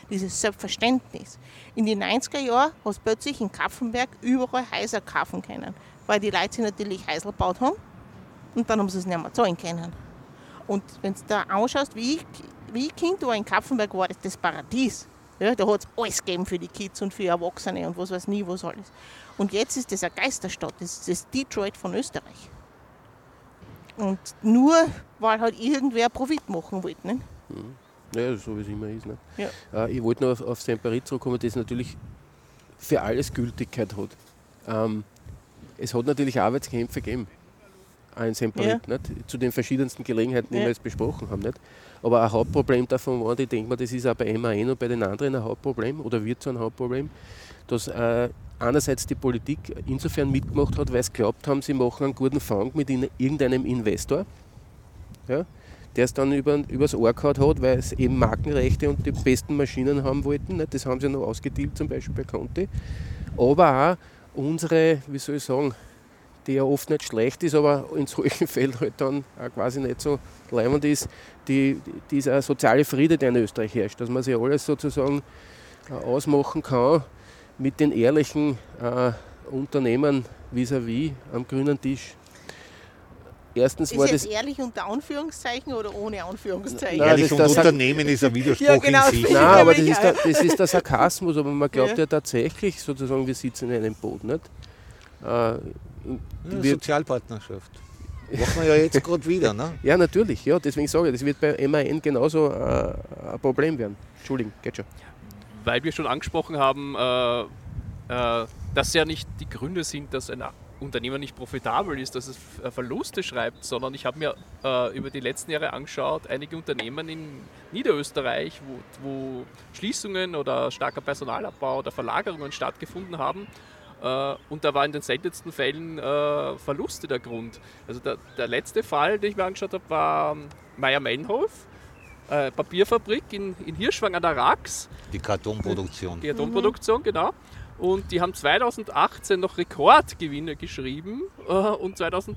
dieses Selbstverständnis. In den 90er Jahren hast du plötzlich in Kapfenberg überall Häuser kaufen können, weil die Leute sich natürlich Häuser gebaut haben und dann haben sie es nicht mehr zahlen können. Und wenn du da anschaust, wie ich Kind war in Kapfenberg, war das Paradies. Ja, da hat es alles gegeben für die Kids und für Erwachsene und was weiß nie was alles. Und jetzt ist das eine Geisterstadt, das ist das Detroit von Österreich. Und nur, weil halt irgendwer Profit machen wollte. Ne? Ja, so wie es immer ist. Ne? Ja. Ich wollte noch auf Semperit zurückkommen, das natürlich für alles Gültigkeit hat. Es hat natürlich Arbeitskämpfe gegeben, auch in Semperit, nicht? Zu den verschiedensten Gelegenheiten, die wir jetzt besprochen haben. Nicht? Aber ein Hauptproblem davon war, ich denke mal, das ist auch bei MAN und bei den anderen ein Hauptproblem oder wird so ein Hauptproblem, dass einerseits die Politik insofern mitgemacht hat, weil sie geglaubt haben, sie machen einen guten Fang mit irgendeinem Investor, ja, der es dann übers Ohr gehauen hat, weil es eben Markenrechte und die besten Maschinen haben wollten. Nicht? Das haben sie noch ausgedealt, zum Beispiel bei Conti. Aber auch unsere, wie soll ich sagen, die ja oft nicht schlecht ist, aber in solchen Fällen halt dann auch quasi nicht so leimend ist, dieser soziale Friede, der in Österreich herrscht, dass man sich alles sozusagen ausmachen kann mit den ehrlichen Unternehmen vis-à-vis am grünen Tisch. Erstens ist war jetzt das ehrlich unter Anführungszeichen oder ohne Anführungszeichen? Nein, Ehrlich und Unternehmen ist ein Widerspruch Ja, genau. in sich. Nein, aber das ist der Sarkasmus, aber man glaubt ja tatsächlich, sozusagen, wir sitzen in einem Boot. Nicht? Sozialpartnerschaft. Machen wir ja jetzt gerade wieder. Ne? Ja, natürlich, ja, deswegen sage ich, das wird bei MAN genauso ein Problem werden. Entschuldigung, geht schon. Weil wir schon angesprochen haben, dass ja nicht die Gründe sind, dass ein Unternehmen nicht profitabel ist, dass es Verluste schreibt, sondern ich habe mir über die letzten Jahre angeschaut, einige Unternehmen in Niederösterreich, wo Schließungen oder starker Personalabbau oder Verlagerungen stattgefunden haben. Und da war in den seltensten Fällen Verluste der Grund. Also der letzte Fall, den ich mir angeschaut habe, war Mayr-Melnhof, Papierfabrik in Hirschwang an der Rax. Die Kartonproduktion. Die Kartonproduktion, genau. Und die haben 2018 noch Rekordgewinne geschrieben und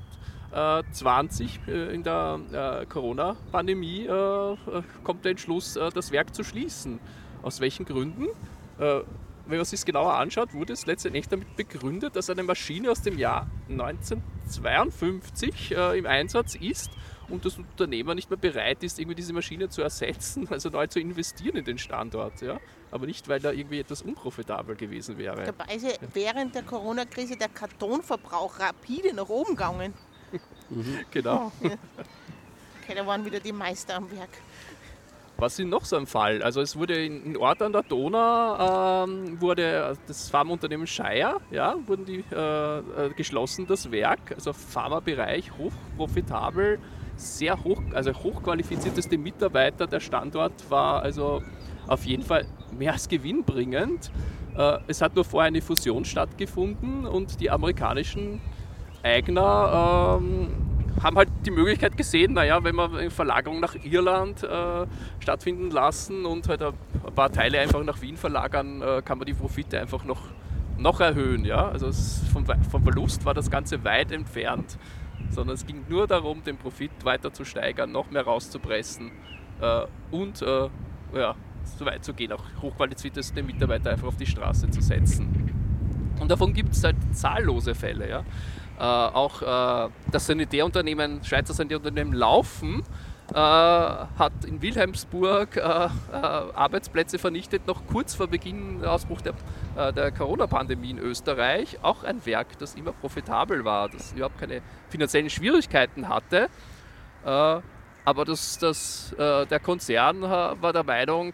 2020 in der Corona-Pandemie kommt der Entschluss, das Werk zu schließen. Aus welchen Gründen? Wenn man sich es genauer anschaut, wurde es letztendlich damit begründet, dass eine Maschine aus dem Jahr 1952 im Einsatz ist und das Unternehmen nicht mehr bereit ist, irgendwie diese Maschine zu ersetzen, also neu zu investieren in den Standort. Ja? Aber nicht, weil da irgendwie etwas unprofitabel gewesen wäre. Dabei ist ja während der Corona-Krise der Kartonverbrauch rapide nach oben gegangen. Genau. Ja. Okay, da waren wieder die Meister am Werk. Was ist noch so ein Fall? Also es wurde in Ort an der Donau, wurde das Pharmaunternehmen Scheier, ja, wurden die geschlossen, das Werk, also Pharmabereich, hochprofitabel, sehr hoch, also hochqualifizierteste Mitarbeiter. Der Standort war also auf jeden Fall mehr als gewinnbringend. Es hat nur vorher eine Fusion stattgefunden und die amerikanischen Eigner haben halt die Möglichkeit gesehen, naja, wenn wir eine Verlagerung nach Irland stattfinden lassen und halt ein paar Teile einfach nach Wien verlagern, kann man die Profite einfach noch erhöhen. Ja? Also vom Verlust war das Ganze weit entfernt, sondern es ging nur darum, den Profit weiter zu steigern, noch mehr rauszupressen und so weit zu gehen, auch hochqualifizierte Mitarbeiter einfach auf die Straße zu setzen. Und davon gibt es halt zahllose Fälle. Ja? Auch das Sanitärunternehmen, Schweizer Sanitärunternehmen Laufen hat in Wilhelmsburg Arbeitsplätze vernichtet, noch kurz vor Beginn Ausbruch der Corona-Pandemie in Österreich. Auch ein Werk, das immer profitabel war, das überhaupt keine finanziellen Schwierigkeiten hatte. Aber der Konzern war der Meinung,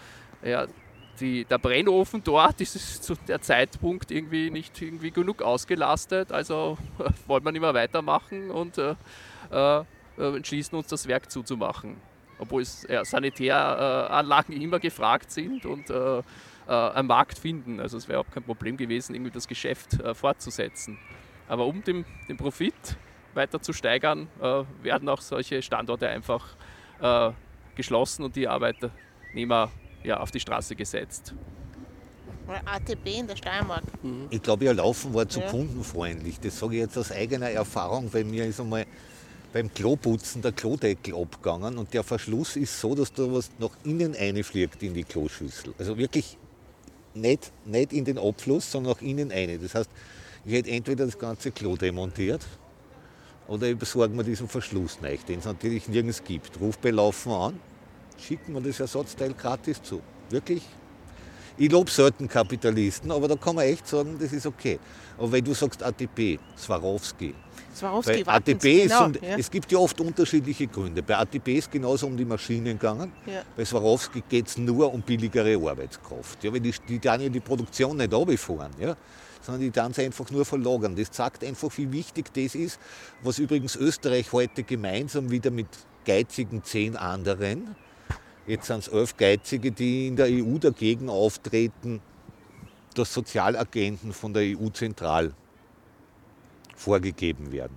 der Brennofen dort ist zu der Zeitpunkt irgendwie nicht irgendwie genug ausgelastet, also wollen wir nicht mehr weitermachen und entschließen uns, das Werk zuzumachen. Obwohl Sanitäranlagen immer gefragt sind und einen Markt finden. Also es wäre auch kein Problem gewesen, irgendwie das Geschäft fortzusetzen. Aber um den Profit weiter zu steigern, werden auch solche Standorte einfach geschlossen und die Arbeitnehmer auf die Straße gesetzt. ATB in der Steiermark. Ich glaube, Laufen war zu kundenfreundlich. Das sage ich jetzt aus eigener Erfahrung, weil mir ist einmal beim Kloputzen der Klodeckel abgegangen und der Verschluss ist so, dass da was nach innen reinfliegt in die Kloschüssel. Also wirklich nicht in den Abfluss, sondern nach innen rein. Das heißt, ich hätte entweder das ganze Klo demontiert oder ich besorge mir diesen Verschluss neu, den es natürlich nirgends gibt. Ruf bei Laufen an, schicken wir das Ersatzteil gratis zu. Wirklich. Ich lobe selten Kapitalisten, aber da kann man echt sagen, das ist okay. Aber wenn du sagst ATP, Swarovski, bei ATP es gibt ja oft unterschiedliche Gründe. Bei ATP ist es genauso um die Maschinen gegangen. Ja. Bei Swarovski geht es nur um billigere Arbeitskraft. Ja, weil die dann ja die Produktion nicht runterfahren, ja, sondern die dann einfach nur verlagern. Das zeigt einfach, wie wichtig das ist, was übrigens Österreich heute gemeinsam wieder mit geizigen 10 anderen, jetzt sind es 11 Geizige, die in der EU dagegen auftreten, dass Sozialagenten von der EU zentral vorgegeben werden.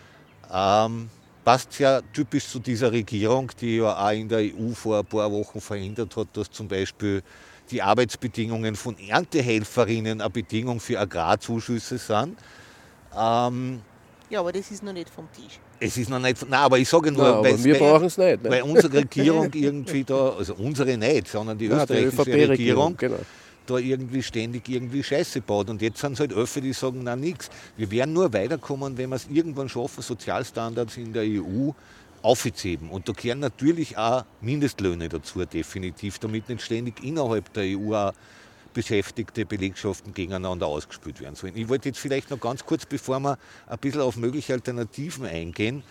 Passt ja typisch zu dieser Regierung, die ja auch in der EU vor ein paar Wochen verhindert hat, dass zum Beispiel die Arbeitsbedingungen von Erntehelferinnen eine Bedingung für Agrarzuschüsse sind. Ja, aber das ist noch nicht vom Tisch. Es ist noch nicht, nein, aber ich sage nur, wir brauchen es nicht. Ne? Weil unsere Regierung irgendwie da, also unsere nicht, sondern die österreichische Regierung genau, da irgendwie ständig Scheiße baut. Und jetzt sind es halt Öffe, die sagen, na nix. Wir werden nur weiterkommen, wenn wir es irgendwann schaffen, Sozialstandards in der EU aufzuheben. Und da gehören natürlich auch Mindestlöhne dazu, definitiv, damit nicht ständig innerhalb der EU auch beschäftigte Belegschaften gegeneinander ausgespielt werden sollen. Ich wollte jetzt vielleicht noch ganz kurz, bevor wir ein bisschen auf mögliche Alternativen eingehen,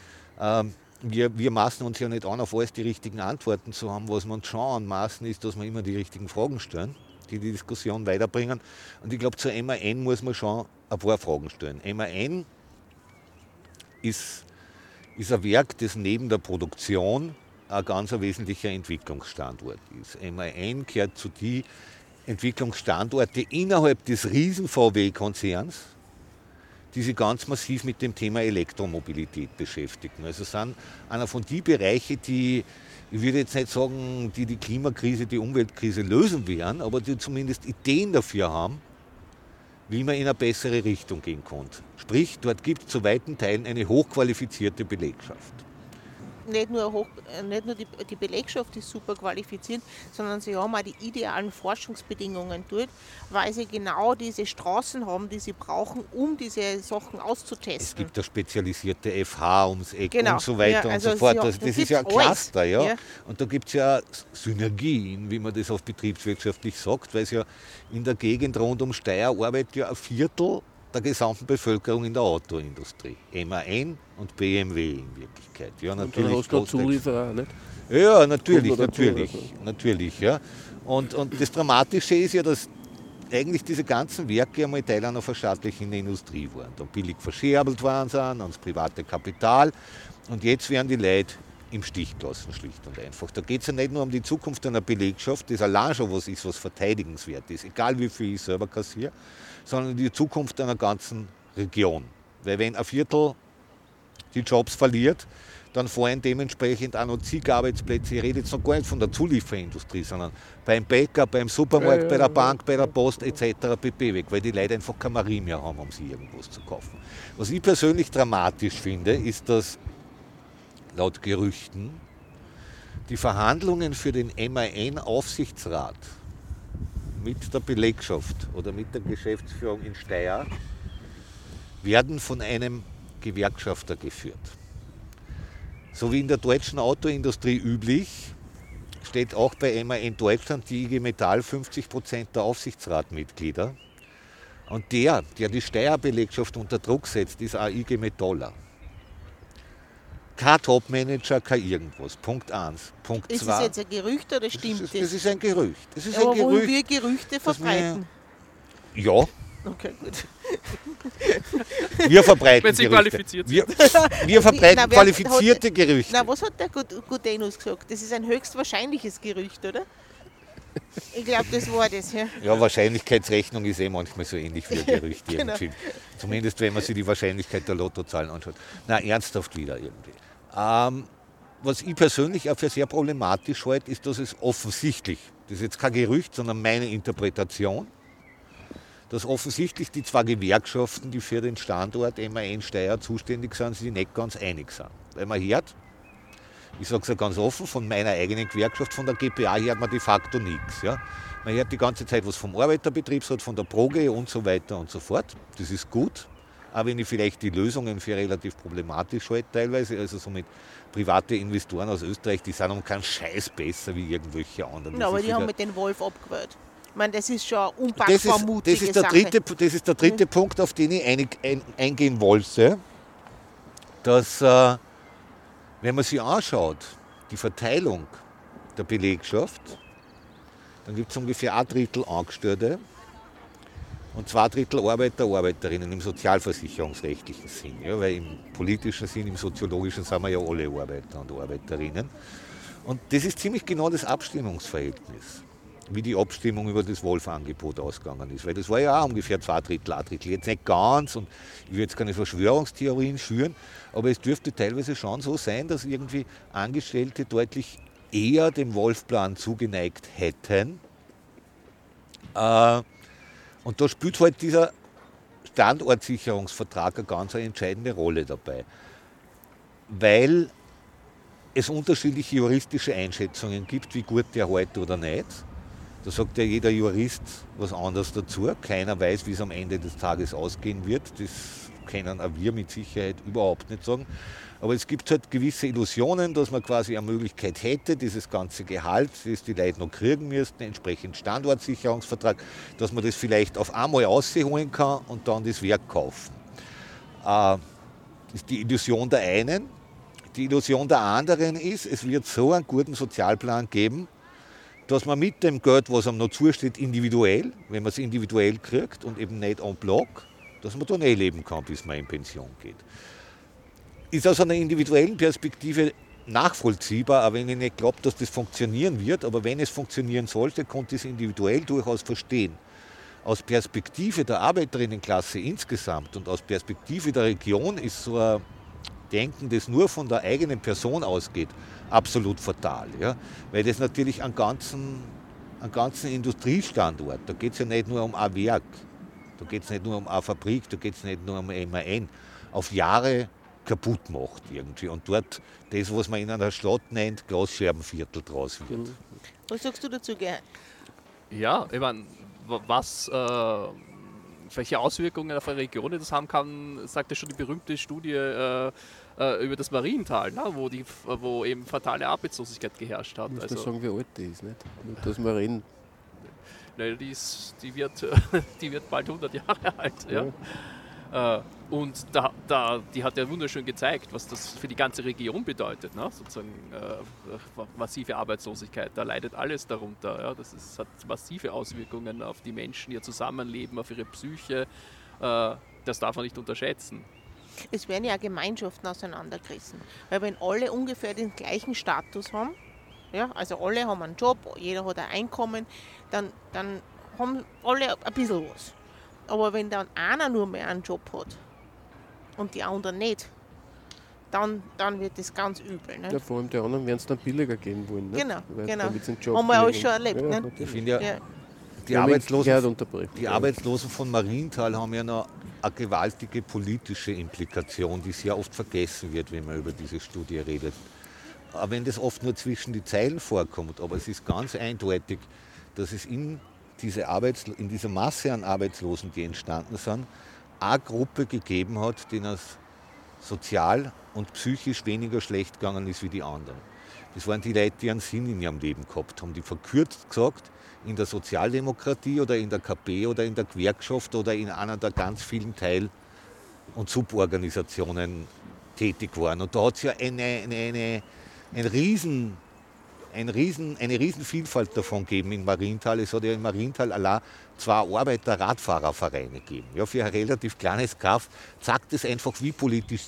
wir maßen uns ja nicht an, auf alles die richtigen Antworten zu haben. Was wir uns schon anmaßen, ist, dass wir immer die richtigen Fragen stellen, die Diskussion weiterbringen. Und ich glaube, zur MAN muss man schon ein paar Fragen stellen. MAN ist ein Werk, das neben der Produktion ein ganz wesentlicher Entwicklungsstandort ist. MAN gehört zu den Entwicklungsstandorte innerhalb des riesen VW-Konzerns, die sich ganz massiv mit dem Thema Elektromobilität beschäftigen. Also sind einer von den Bereichen, die, ich würde jetzt nicht sagen, die Klimakrise, die Umweltkrise lösen werden, aber die zumindest Ideen dafür haben, wie man in eine bessere Richtung gehen kann. Sprich, dort gibt es zu weiten Teilen eine hochqualifizierte Belegschaft. Nicht nur die Belegschaft ist super qualifiziert, sondern sie haben auch die idealen Forschungsbedingungen dort, weil sie genau diese Straßen haben, die sie brauchen, um diese Sachen auszutesten. Es gibt eine spezialisierte FH ums Eck und so weiter und so fort. Das ist ja ein Cluster. Ja? Und da gibt es ja Synergien, wie man das auf betriebswirtschaftlich sagt, weil es ja in der Gegend rund um Steyr arbeitet ja ein Viertel der gesamten Bevölkerung in der Autoindustrie. MAN und BMW in Wirklichkeit. Ja, natürlich. Und dann hast du Zulieferer, nicht? Ja, natürlich. Ja. Und das Dramatische ist ja, dass eigentlich diese ganzen Werke einmal Teil einer verstaatlichten Industrie waren. Da billig verscherbelt waren sie ans private Kapital und jetzt werden die Leute im Stich gelassen, schlicht und einfach. Da geht es ja nicht nur um die Zukunft einer Belegschaft, das allein schon was ist, was verteidigenswert ist, egal wie viel ich selber kassiere, sondern die Zukunft einer ganzen Region. Weil wenn ein Viertel die Jobs verliert, dann fallen dementsprechend auch noch zig Arbeitsplätze. Ich rede jetzt noch gar nicht von der Zulieferindustrie, sondern beim Bäcker, beim Supermarkt, bei der Bank, bei der Post etc. pp. weg, weil die Leute einfach keine Marie mehr haben, um sich irgendwas zu kaufen. Was ich persönlich dramatisch finde, ist, dass laut Gerüchten die Verhandlungen für den MAN-Aufsichtsrat mit der Belegschaft oder mit der Geschäftsführung in Steyr werden von einem Gewerkschafter geführt. So wie in der deutschen Autoindustrie üblich, steht auch bei MAN Deutschland die IG Metall 50% der Aufsichtsratmitglieder. Und der die Steyr-Belegschaft unter Druck setzt, ist auch IG Metaller. Kein Topmanager, kein irgendwas. Punkt 1. Punkt 2. Ist es jetzt ein Gerücht oder stimmt das? Das ist ein Gerücht. Aber wollen wir Gerüchte verbreiten? Ja. Okay, gut. Wir verbreiten wenn sie Gerüchte. Qualifiziert sind. Wir verbreiten qualifizierte Gerüchte. Na, was hat der Gudenus gesagt? Das ist ein höchstwahrscheinliches Gerücht, oder? Ich glaube, das war das. Ja, Wahrscheinlichkeitsrechnung ist manchmal so ähnlich wie ein Gerücht Genau. irgendwie. Zumindest wenn man sich die Wahrscheinlichkeit der Lottozahlen anschaut. Na, ernsthaft wieder irgendwie. Was ich persönlich auch für sehr problematisch halte, ist, dass es offensichtlich, das ist jetzt kein Gerücht, sondern meine Interpretation, dass offensichtlich die zwei Gewerkschaften, die für den Standort MAN Steyr zuständig sind, sich nicht ganz einig sind. Weil man hört, ich sage es ja ganz offen, von meiner eigenen Gewerkschaft, von der GPA hört man de facto nichts. Ja. Man hört die ganze Zeit was vom Arbeiterbetriebsrat, von der Proge und so weiter und so fort. Das ist gut, auch wenn ich vielleicht die Lösungen für relativ problematisch halte teilweise. Also so mit private Investoren aus Österreich, die sind um keinen Scheiß besser wie irgendwelche anderen. Ja, aber die haben mit den Wolf abgewählt. Ich meine, das ist schon unpackbar mutige Sache. Das ist der dritte Punkt, auf den ich eingehen wollte, dass, wenn man sich anschaut, die Verteilung der Belegschaft, dann gibt es ungefähr 1/3 Angestellte und 2/3 Arbeiter, Arbeiterinnen im sozialversicherungsrechtlichen Sinn. Ja, weil im politischen Sinn, im soziologischen sind wir ja alle Arbeiter und Arbeiterinnen. Und das ist ziemlich genau das Abstimmungsverhältnis, wie die Abstimmung über das Wolf-Angebot ausgegangen ist. Weil das war ja auch ungefähr 2/3, 1/3. Jetzt nicht ganz, und ich will jetzt keine Verschwörungstheorien schüren, aber es dürfte teilweise schon so sein, dass irgendwie Angestellte deutlich eher dem Wolf-Plan zugeneigt hätten. Und da spielt halt dieser Standortsicherungsvertrag eine ganz entscheidende Rolle dabei. Weil es unterschiedliche juristische Einschätzungen gibt, wie gut der hält oder nicht. Da sagt ja jeder Jurist was anderes dazu. Keiner weiß, wie es am Ende des Tages ausgehen wird. Das können auch wir mit Sicherheit überhaupt nicht sagen. Aber es gibt halt gewisse Illusionen, dass man quasi eine Möglichkeit hätte, dieses ganze Gehalt, das die Leute noch kriegen müssten, entsprechend Standortsicherungsvertrag, dass man das vielleicht auf einmal rausholen kann und dann das Werk kaufen. Das ist die Illusion der einen. Die Illusion der anderen ist, es wird so einen guten Sozialplan geben, dass man mit dem Geld, was einem noch zusteht, individuell, wenn man es individuell kriegt und eben nicht en bloc, dass man dann leben kann, bis man in Pension geht. Ist aus einer individuellen Perspektive nachvollziehbar, auch wenn ich nicht glaube, dass das funktionieren wird. Aber wenn es funktionieren sollte, konnte ich es individuell durchaus verstehen. Aus Perspektive der Arbeiterinnenklasse insgesamt und aus Perspektive der Region ist so ein Denken, das nur von der eigenen Person ausgeht, absolut fatal. Ja? Weil das natürlich einen ganzen Industriestandort, da geht es ja nicht nur um ein Werk, da geht es nicht nur um eine Fabrik, da geht es nicht nur um MAN, auf Jahre kaputt macht irgendwie. Und dort das, was man in einer Stadt nennt, Glasscherbenviertel draus wird. Was sagst du dazu, Gerhard? Ja, ich meine, welche Auswirkungen auf eine Region das haben kann, sagt ja schon die berühmte Studie über das Mariental, ne, wo eben fatale Arbeitslosigkeit geherrscht hat. Ich muss also sagen, wie alt die ist, nicht? Nur das Marien. Nein, die wird bald 100 Jahre alt. Ja. Und die hat ja wunderschön gezeigt, was das für die ganze Region bedeutet. Ne? Sozusagen massive Arbeitslosigkeit, da leidet alles darunter. Ja? Das hat massive Auswirkungen auf die Menschen, ihr Zusammenleben, auf ihre Psyche. Das darf man nicht unterschätzen. Es werden ja Gemeinschaften auseinandergerissen. Weil wenn alle ungefähr den gleichen Status haben, ja, also alle haben einen Job, jeder hat ein Einkommen, dann haben alle ein bisschen was. Aber wenn dann einer nur mehr einen Job hat und die anderen nicht, dann wird das ganz übel. Nicht? Ja, vor allem die anderen werden es dann billiger geben wollen. Nicht? Genau. Haben wir alles schon erlebt. Ja, nicht? Ich finde ja, die Arbeitslosen von Mariental haben ja noch eine gewaltige politische Implikation, die sehr oft vergessen wird, wenn man über diese Studie redet. Auch wenn das oft nur zwischen die Zeilen vorkommt, aber es ist ganz eindeutig, dass es in dieser Masse an Arbeitslosen, die entstanden sind, eine Gruppe gegeben hat, denen es sozial und psychisch weniger schlecht gegangen ist wie die anderen. Das waren die Leute, die einen Sinn in ihrem Leben gehabt haben, die verkürzt gesagt in der Sozialdemokratie oder in der KP oder in der Gewerkschaft oder in einer der ganz vielen Teil- und Suborganisationen tätig waren. Und da hat es ja eine riesen Vielfalt davon gegeben in Mariental. Es hat ja in Mariental allein 2 Arbeiter-Radfahrervereine gegeben. Ja, für ein relativ kleines Kaff zeigt es einfach, wie politisch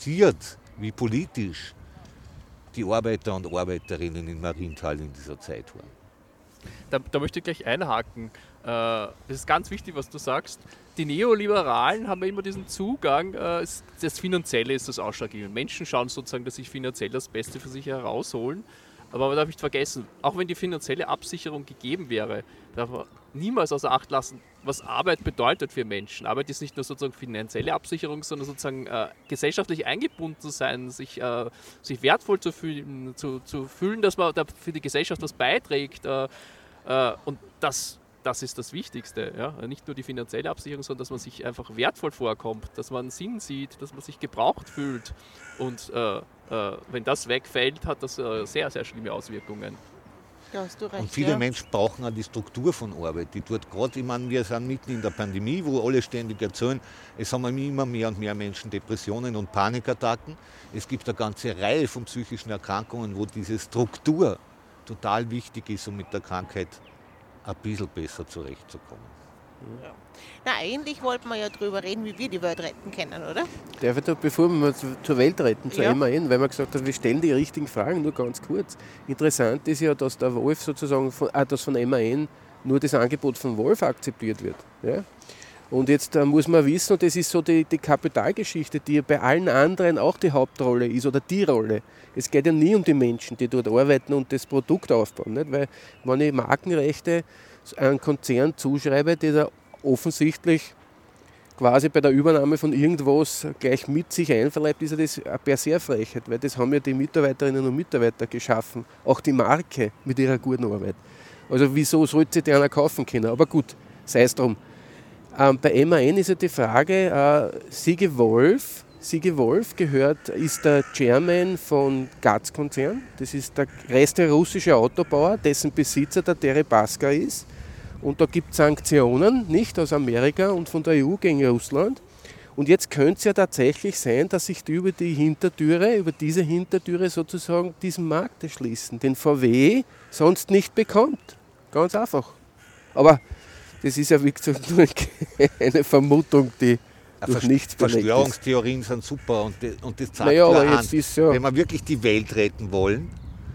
die Arbeiter und Arbeiterinnen in Mariental in dieser Zeit waren. Da möchte ich gleich einhaken. Es ist ganz wichtig, was du sagst. Die Neoliberalen haben ja immer diesen Zugang, das Finanzielle ist das Ausschlaggebende. Menschen schauen sozusagen, dass sie finanziell das Beste für sich herausholen. Aber man darf nicht vergessen, auch wenn die finanzielle Absicherung gegeben wäre, darf man niemals außer Acht lassen, was Arbeit bedeutet für Menschen. Arbeit ist nicht nur sozusagen finanzielle Absicherung, sondern sozusagen gesellschaftlich eingebunden sein, sich wertvoll zu fühlen, zu fühlen, dass man da für die Gesellschaft was beiträgt. Und das ist das Wichtigste. Ja? Nicht nur die finanzielle Absicherung, sondern dass man sich einfach wertvoll vorkommt, dass man einen Sinn sieht, dass man sich gebraucht fühlt. Und wenn das wegfällt, hat das sehr, sehr schlimme Auswirkungen. Da hast du recht, Und viele Menschen brauchen auch die Struktur von Arbeit. Die tut gerade, ich meine, wir sind mitten in der Pandemie, wo alle ständig erzählen, es haben immer mehr und mehr Menschen Depressionen und Panikattacken. Es gibt eine ganze Reihe von psychischen Erkrankungen, wo diese Struktur total wichtig ist, um mit der Krankheit ein bisschen besser zurechtzukommen. Ja. Na, eigentlich wollten wir ja drüber reden, wie wir die Welt retten können, oder? Darf ich da, bevor wir zur Welt retten, zur MAN, weil wir gesagt haben, wir stellen die richtigen Fragen, nur ganz kurz. Interessant ist ja, dass der Wolf sozusagen, dass von MAN nur das Angebot von Wolf akzeptiert wird. Ja? Und jetzt muss man wissen, und das ist so die Kapitalgeschichte, die ja bei allen anderen auch die Hauptrolle ist oder die Rolle. Es geht ja nie um die Menschen, die dort arbeiten und das Produkt aufbauen. Nicht? Weil wenn ich Markenrechte einem Konzern zuschreibe, der da offensichtlich quasi bei der Übernahme von irgendwas gleich mit sich einverleibt, ist ja das eine per se Frechheit, weil das haben ja die Mitarbeiterinnen und Mitarbeiter geschaffen, auch die Marke mit ihrer guten Arbeit. Also wieso sollte sich die einer kaufen können? Aber gut, sei es drum. Bei MAN ist ja die Frage, Sigi Wolf ist der Chairman von GATS-Konzern. Das ist der größte russische Autobauer, dessen Besitzer der Deripaska ist. Und da gibt es Sanktionen, nicht aus Amerika und von der EU gegen Russland. Und jetzt könnte es ja tatsächlich sein, dass sich die über diese Hintertüre sozusagen diesen Markt erschließen, den VW sonst nicht bekommt. Ganz einfach. Aber das ist ja wie gesagt nur eine Vermutung, die durch nichts belegt ist. Verschwörungstheorien sind super und das zeigt wenn wir wirklich die Welt retten wollen,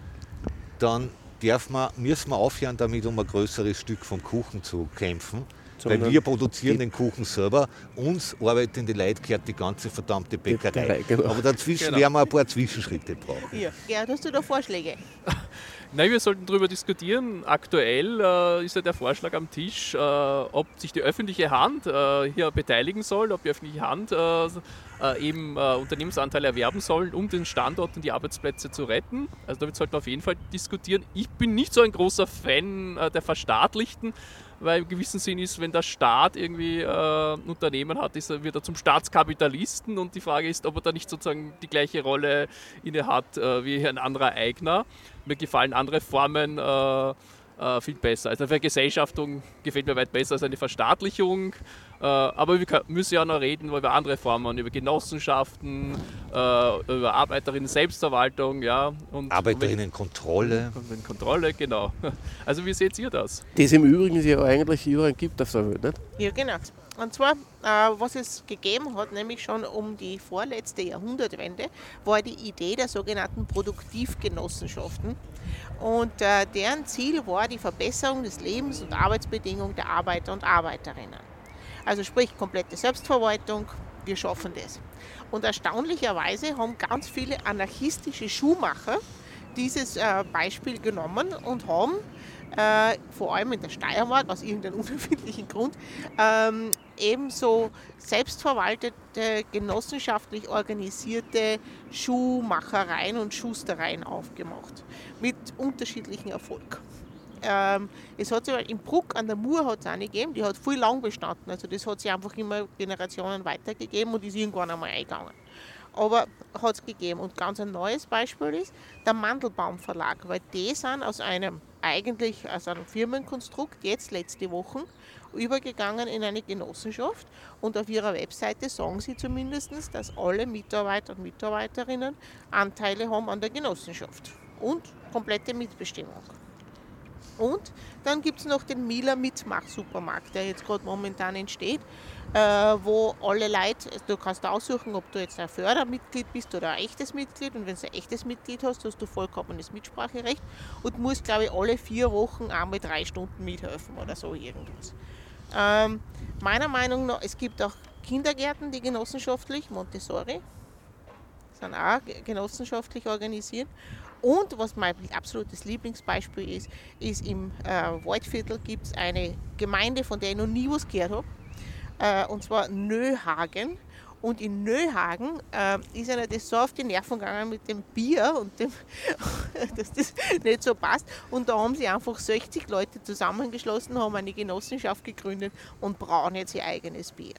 dann müssen wir aufhören, damit um ein größeres Stück vom Kuchen zu kämpfen. Weil wir produzieren den Kuchen selber, uns arbeitende Leute gehört die ganze verdammte Bäckerei. Genau. Aber dazwischen werden wir ein paar Zwischenschritte brauchen. Ja, hast du da Vorschläge? Nein, wir sollten darüber diskutieren. Aktuell ist ja der Vorschlag am Tisch, ob sich die öffentliche Hand hier beteiligen soll, ob die öffentliche Hand eben Unternehmensanteile erwerben soll, um den Standort und die Arbeitsplätze zu retten. Also damit sollten wir auf jeden Fall diskutieren. Ich bin nicht so ein großer Fan der Verstaatlichten, weil im gewissen Sinn ist, wenn der Staat irgendwie ein Unternehmen hat, wird er zum Staatskapitalisten und die Frage ist, ob er da nicht sozusagen die gleiche Rolle inne hat wie ein anderer Eigner. Mir gefallen andere Formen viel besser. Also eine Vergesellschaftung gefällt mir weit besser als eine Verstaatlichung. Aber wir müssen ja noch reden über andere Formen, über Genossenschaften, über Arbeiterinnen-Selbstverwaltung. Ja, und Arbeiterinnen-Kontrolle. Kontrolle, genau. Also wie seht ihr das? Das im Übrigen ja eigentlich überall gibt auf der Welt, nicht? Ja, genau. Und zwar, was es gegeben hat, nämlich schon um die vorletzte Jahrhundertwende, war die Idee der sogenannten Produktivgenossenschaften. Und deren Ziel war die Verbesserung des Lebens- und Arbeitsbedingungen der Arbeiter und Arbeiterinnen. Also sprich, komplette Selbstverwaltung, wir schaffen das. Und erstaunlicherweise haben ganz viele anarchistische Schuhmacher dieses Beispiel genommen und haben vor allem in der Steiermark, aus irgendeinem unerfindlichen Grund, ebenso selbstverwaltete, genossenschaftlich organisierte Schuhmachereien und Schustereien aufgemacht. Mit unterschiedlichem Erfolg. Es hat sich in Bruck an der Mur hat es eine gegeben, die hat viel lang bestanden. Also das hat sich einfach immer Generationen weitergegeben und ist irgendwann einmal eingegangen. Aber hat es gegeben. Und ganz ein neues Beispiel ist der Mandelbaum Verlag, weil die sind aus einem Firmenkonstrukt jetzt letzte Woche übergegangen in eine Genossenschaft und auf ihrer Webseite sagen sie zumindest, dass alle Mitarbeiter und Mitarbeiterinnen Anteile haben an der Genossenschaft und komplette Mitbestimmung. Und dann gibt es noch den Miller Mitmach-Supermarkt, der jetzt gerade momentan entsteht, wo alle Leute, du kannst aussuchen, ob du jetzt ein Fördermitglied bist oder ein echtes Mitglied. Und wenn du ein echtes Mitglied hast, hast du vollkommenes Mitspracherecht und musst, glaube ich, alle 4 Wochen einmal 3 Stunden mithelfen oder so irgendwas. Meiner Meinung nach, es gibt auch Kindergärten, die genossenschaftlich, Montessori, sind auch genossenschaftlich organisiert. Und was mein absolutes Lieblingsbeispiel ist im Waldviertel gibt es eine Gemeinde, von der ich noch nie was gehört habe, und zwar Nöhagen. Und in Nöhagen ist einer das so auf die Nerven gegangen mit dem Bier und dem, dass das nicht so passt. Und da haben sie einfach 60 Leute zusammengeschlossen, haben eine Genossenschaft gegründet und brauen jetzt ihr eigenes Bier.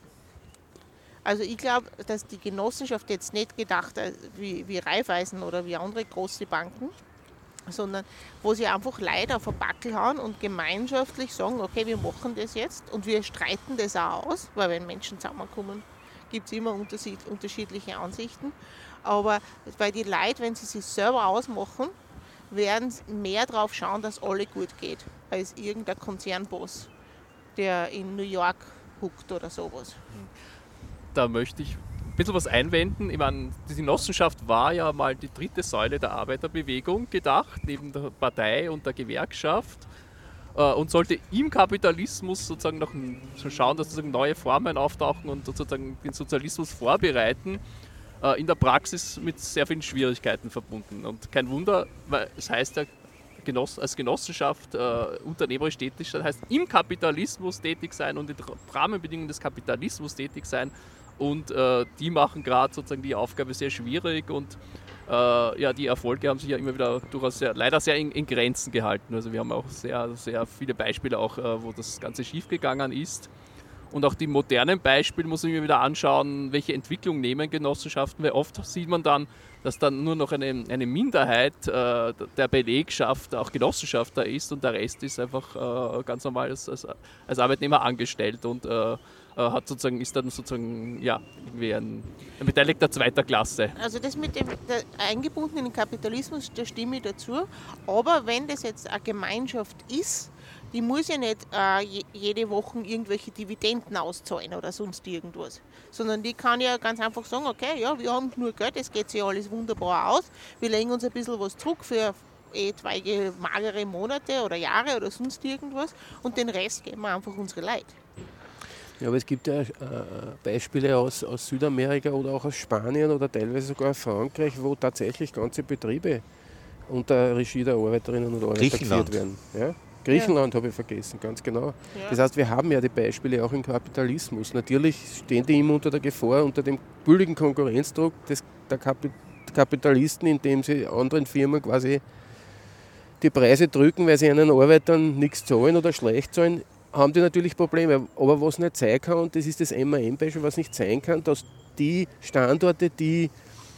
Also ich glaube, dass die Genossenschaft jetzt nicht gedacht wie Raiffeisen oder wie andere große Banken, sondern wo sie einfach Leute auf den Backel hauen und gemeinschaftlich sagen, okay, wir machen das jetzt und wir streiten das auch aus, weil wenn Menschen zusammenkommen, gibt es immer unterschiedliche Ansichten. Aber bei den Leuten, wenn sie sich selber ausmachen, werden sie mehr darauf schauen, dass alle gut geht, als irgendein Konzernboss, der in New York huckt oder sowas. Da möchte ich ein bisschen was einwenden. Ich meine, die Genossenschaft war ja mal die dritte Säule der Arbeiterbewegung gedacht, neben der Partei und der Gewerkschaft. Und sollte im Kapitalismus sozusagen noch schauen, dass sozusagen neue Formen auftauchen und sozusagen den Sozialismus vorbereiten, in der Praxis mit sehr vielen Schwierigkeiten verbunden. Und kein Wunder, weil es heißt ja, als Genossenschaft unternehmerisch tätig sein, heißt im Kapitalismus tätig sein und in den Rahmenbedingungen des Kapitalismus tätig sein. Und die machen gerade sozusagen die Aufgabe sehr schwierig und die Erfolge haben sich ja immer wieder durchaus leider sehr in Grenzen gehalten. Also wir haben auch sehr, sehr viele Beispiele, auch, wo das Ganze schiefgegangen ist. Und auch die modernen Beispiele muss man immer wieder anschauen, welche Entwicklung nehmen Genossenschaften, weil oft sieht man dann, dass dann nur noch eine Minderheit der Belegschaft auch Genossenschaft da ist und der Rest ist einfach ganz normal als Arbeitnehmer angestellt und ist dann sozusagen irgendwie ein Beteiligter zweiter Klasse. Also das mit dem eingebundenen Kapitalismus, da stimme ich dazu. Aber wenn das jetzt eine Gemeinschaft ist, die muss ja nicht jede Woche irgendwelche Dividenden auszahlen oder sonst irgendwas. Sondern die kann ja ganz einfach sagen, okay, ja, wir haben nur Geld, es geht sich alles wunderbar aus. Wir legen uns ein bisschen was zurück für etwaige magere Monate oder Jahre oder sonst irgendwas und den Rest geben wir einfach unsere Leute. Ja, aber es gibt ja Beispiele aus Südamerika oder auch aus Spanien oder teilweise sogar Frankreich, wo tatsächlich ganze Betriebe unter Regie der Arbeiterinnen und Arbeiter geführt werden. Ja? Griechenland habe ich vergessen, ganz genau. Ja. Das heißt, wir haben ja die Beispiele auch im Kapitalismus. Natürlich stehen die immer unter der Gefahr, unter dem billigen Konkurrenzdruck der Kapitalisten, indem sie anderen Firmen quasi die Preise drücken, weil sie ihren Arbeitern nichts zahlen oder schlecht zahlen, haben die natürlich Probleme. Aber was nicht sein kann, und das ist das MAN-Beispiel, was nicht sein kann, dass die Standorte, die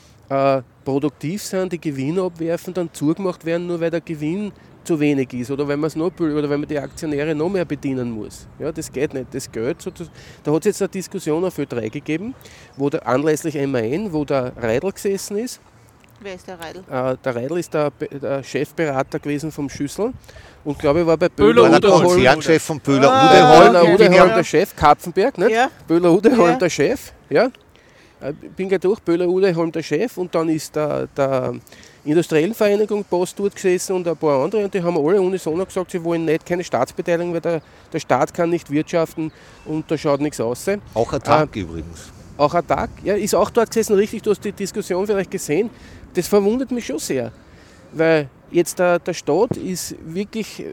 produktiv sind, die Gewinne abwerfen, dann zugemacht werden, nur weil der Gewinn zu wenig ist oder weil man es noch oder weil man die Aktionäre noch mehr bedienen muss. Ja, das geht nicht. Das Geld, da hat es jetzt eine Diskussion auf Ö3 gegeben, wo anlässlich MAN, wo der Reidl gesessen ist. Wer ist der Reidl? Der Reidl ist der Chefberater gewesen vom Schüssel und glaube ich war bei Böhler-Uddeholm. Der Konzernchef von Böhler-Uddeholm. Der Chef, Kapfenberg, nicht? Ja. Böhler-Uddeholm der Chef, ja. Ich bin gleich durch, Böhler-Uddeholm der Chef und dann ist der Industriellen Vereinigung Post dort gesessen und ein paar andere und die haben alle unisono gesagt, sie wollen nicht keine Staatsbeteiligung, weil der Staat kann nicht wirtschaften und da schaut nichts aus. Auch ein Tag übrigens. Auch ein Tag, ja, ist auch dort gesessen, richtig, du hast die Diskussion vielleicht gesehen. Das verwundert mich schon sehr, weil jetzt der Staat ist wirklich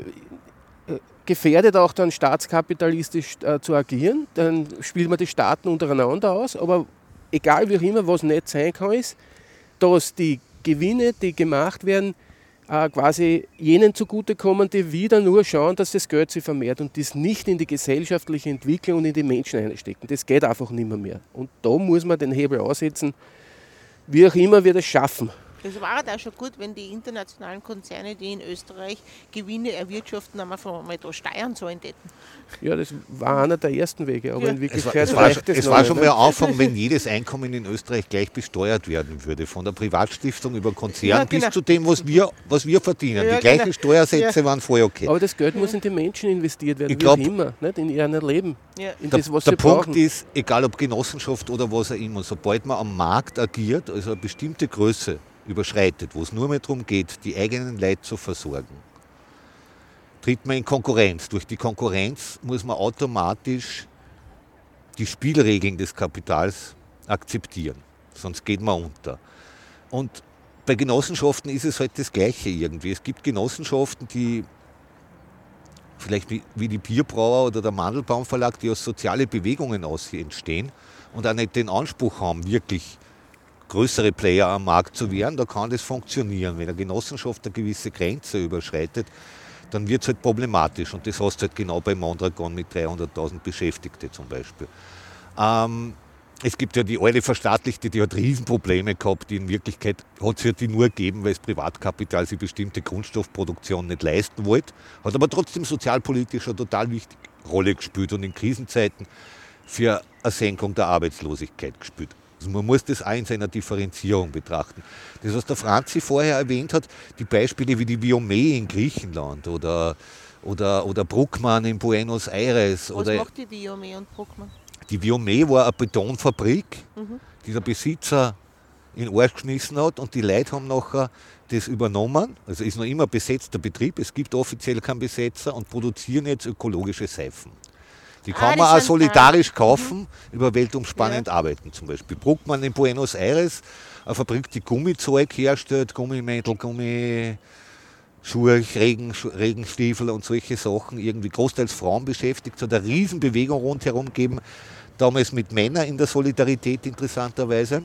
gefährdet, auch dann staatskapitalistisch zu agieren, dann spielt man die Staaten untereinander aus, aber egal wie auch immer, was nicht sein kann, ist, dass die Gewinne, die gemacht werden, quasi jenen zugutekommen, die wieder nur schauen, dass das Geld sich vermehrt und das nicht in die gesellschaftliche Entwicklung und in die Menschen einstecken. Das geht einfach nicht mehr. Und da muss man den Hebel aussetzen, wie auch immer wir das schaffen. Das war halt auch schon gut, wenn die internationalen Konzerne, die in Österreich Gewinne erwirtschaften, einfach mal da Steuern zahlen täten. Ja, das war einer der ersten Wege, aber in Wirklichkeit es war schon mal Anfang, wenn jedes Einkommen in Österreich gleich besteuert werden würde, von der Privatstiftung über Konzern bis zu dem, was wir verdienen. Die gleichen Steuersätze waren vorher okay. Aber das Geld muss in die Menschen investiert werden, wie auch immer, nicht? In ihr Leben. Ja. In das, was der sie Punkt brauchen. ist, egal ob Genossenschaft oder was auch immer, sobald man am Markt agiert, also eine bestimmte Größe überschreitet, wo es nur mehr darum geht, die eigenen Leute zu versorgen, tritt man in Konkurrenz. Durch die Konkurrenz muss man automatisch die Spielregeln des Kapitals akzeptieren, sonst geht man unter. Und bei Genossenschaften ist es halt das Gleiche irgendwie. Es gibt Genossenschaften, die vielleicht wie die Bierbrauer oder der Mandelbaum Verlag, die aus soziale Bewegungen aus entstehen und auch nicht den Anspruch haben, wirklich größere Player am Markt zu werden, da kann das funktionieren. Wenn eine Genossenschaft eine gewisse Grenze überschreitet, dann wird es halt problematisch. Und das hast du halt genau bei Mondragon mit 300.000 Beschäftigten zum Beispiel. Es gibt ja die alte Verstaatlichte, die hat Riesenprobleme gehabt. In Wirklichkeit hat es ja die nur gegeben, weil das Privatkapital sich bestimmte Grundstoffproduktion nicht leisten wollte. Hat aber trotzdem sozialpolitisch eine total wichtige Rolle gespielt und in Krisenzeiten für eine Senkung der Arbeitslosigkeit gespielt. Also man muss das auch in seiner Differenzierung betrachten. Das, was der Franzi vorher erwähnt hat, die Beispiele wie die Viome in Griechenland oder Bruckmann in Buenos Aires. Was macht die Viome und Bruckmann? Die Viome war eine Betonfabrik, die der Besitzer in den Arsch geschmissen hat und die Leute haben nachher das übernommen. Also ist noch immer ein besetzter Betrieb, es gibt offiziell keinen Besetzer und produzieren jetzt ökologische Seifen. Die kann man auch solidarisch kaufen, über weltumspannend arbeiten zum Beispiel. Bruckmann in Buenos Aires, eine Fabrik, die Gummizeug herstellt, Gummimäntel, Gummischuhe, Regenstiefel und solche Sachen, irgendwie großteils Frauen beschäftigt, hat eine Riesenbewegung rundherum gegeben, damals mit Männern in der Solidarität interessanterweise,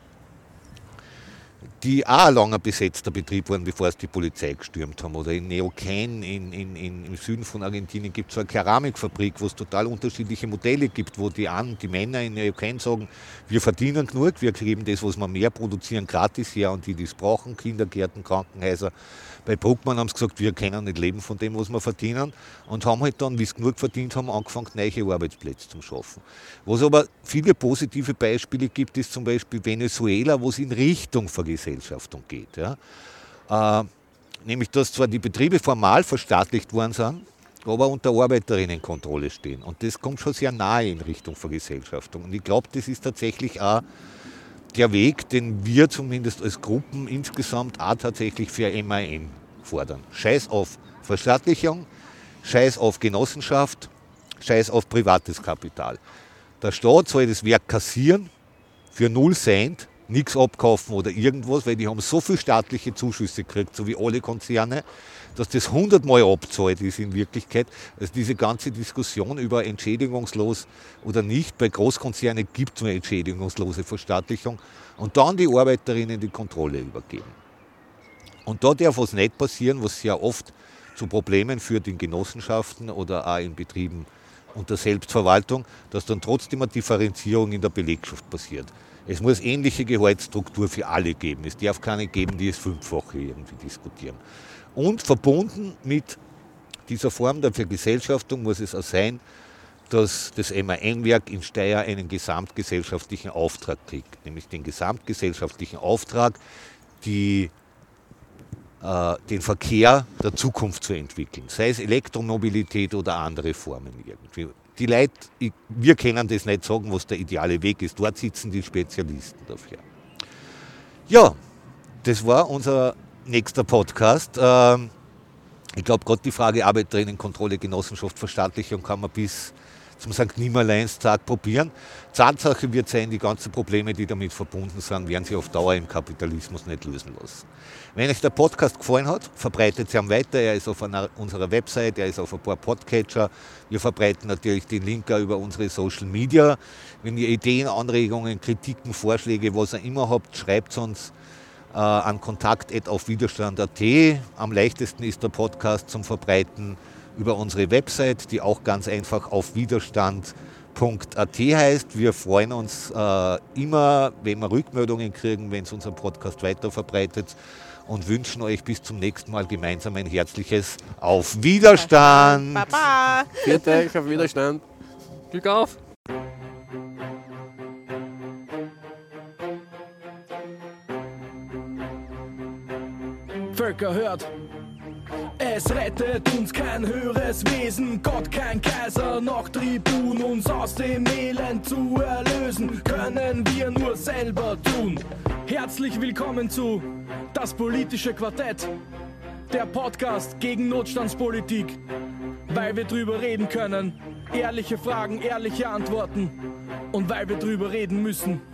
die auch ein langer besetzter Betrieb waren, bevor es die Polizei gestürmt haben. Oder in Neuquén im Süden von Argentinien gibt es so eine Keramikfabrik, wo es total unterschiedliche Modelle gibt, wo die Männer in Neuquén sagen, wir verdienen genug, wir geben das, was wir mehr produzieren, gratis her und die das brauchen, Kindergärten, Krankenhäuser. Bei Bruckmann haben sie gesagt, wir können nicht leben von dem, was wir verdienen und haben halt dann, wie sie genug verdient haben, angefangen, neue Arbeitsplätze zu schaffen. Was aber viele positive Beispiele gibt, ist zum Beispiel Venezuela, wo es in Richtung Vergesellschaftung geht. Ja. Nämlich, dass zwar die Betriebe formal verstaatlicht worden sind, aber unter Arbeiterinnenkontrolle stehen. Und das kommt schon sehr nahe in Richtung Vergesellschaftung. Und ich glaube, das ist tatsächlich auch der Weg, den wir zumindest als Gruppen insgesamt auch tatsächlich für MAN fordern. Scheiß auf Verstaatlichung, Scheiß auf Genossenschaft, Scheiß auf privates Kapital. Der Staat soll das Werk kassieren, für 0 Cent, nichts abkaufen oder irgendwas, weil die haben so viel staatliche Zuschüsse gekriegt, so wie alle Konzerne, dass das 100-mal abzahlt ist in Wirklichkeit. Also diese ganze Diskussion über entschädigungslos oder nicht, bei Großkonzernen gibt es nur entschädigungslose Verstaatlichung und dann die Arbeiterinnen die Kontrolle übergeben. Und da darf was nicht passieren, was sehr oft zu Problemen führt in Genossenschaften oder auch in Betrieben unter Selbstverwaltung, dass dann trotzdem eine Differenzierung in der Belegschaft passiert. Es muss ähnliche Gehaltsstruktur für alle geben. Es darf keine geben, die es 5-fache irgendwie diskutieren. Und verbunden mit dieser Form der Vergesellschaftung muss es auch sein, dass das MAN-Werk in Steyr einen gesamtgesellschaftlichen Auftrag kriegt. Nämlich den gesamtgesellschaftlichen Auftrag, den Verkehr der Zukunft zu entwickeln. Sei es Elektromobilität oder andere Formen irgendwie. Die Leute, wir können das nicht sagen, was der ideale Weg ist. Dort sitzen die Spezialisten dafür. Ja, das war unser nächster Podcast. Ich glaube, gerade die Frage Arbeiterinnenkontrolle, Genossenschaft, Verstaatlichung kann man bis zum St. Nimmerleinstag probieren. Tatsache wird sein, die ganzen Probleme, die damit verbunden sind, werden sich auf Dauer im Kapitalismus nicht lösen lassen. Wenn euch der Podcast gefallen hat, verbreitet ihn weiter. Er ist auf unserer Website, er ist auf ein paar Podcatcher. Wir verbreiten natürlich den Link auch über unsere Social Media. Wenn ihr Ideen, Anregungen, Kritiken, Vorschläge, was ihr immer habt, schreibt uns an kontakt@aufwiderstand.at. Am leichtesten ist der Podcast zum Verbreiten über unsere Website, die auch ganz einfach aufwiderstand.at heißt. Wir freuen uns immer, wenn wir Rückmeldungen kriegen, wenn es unseren Podcast weiter verbreitet und wünschen euch bis zum nächsten Mal gemeinsam ein herzliches Auf Widerstand. Baba! Viert euch, auf Widerstand. Glück auf! Völker hört. Es rettet uns kein höheres Wesen, Gott kein Kaiser, noch Tribun, uns aus dem Elend zu erlösen, können wir nur selber tun. Herzlich willkommen zu Das politische Quartett, der Podcast gegen Notstandspolitik, weil wir drüber reden können, ehrliche Fragen, ehrliche Antworten und weil wir drüber reden müssen.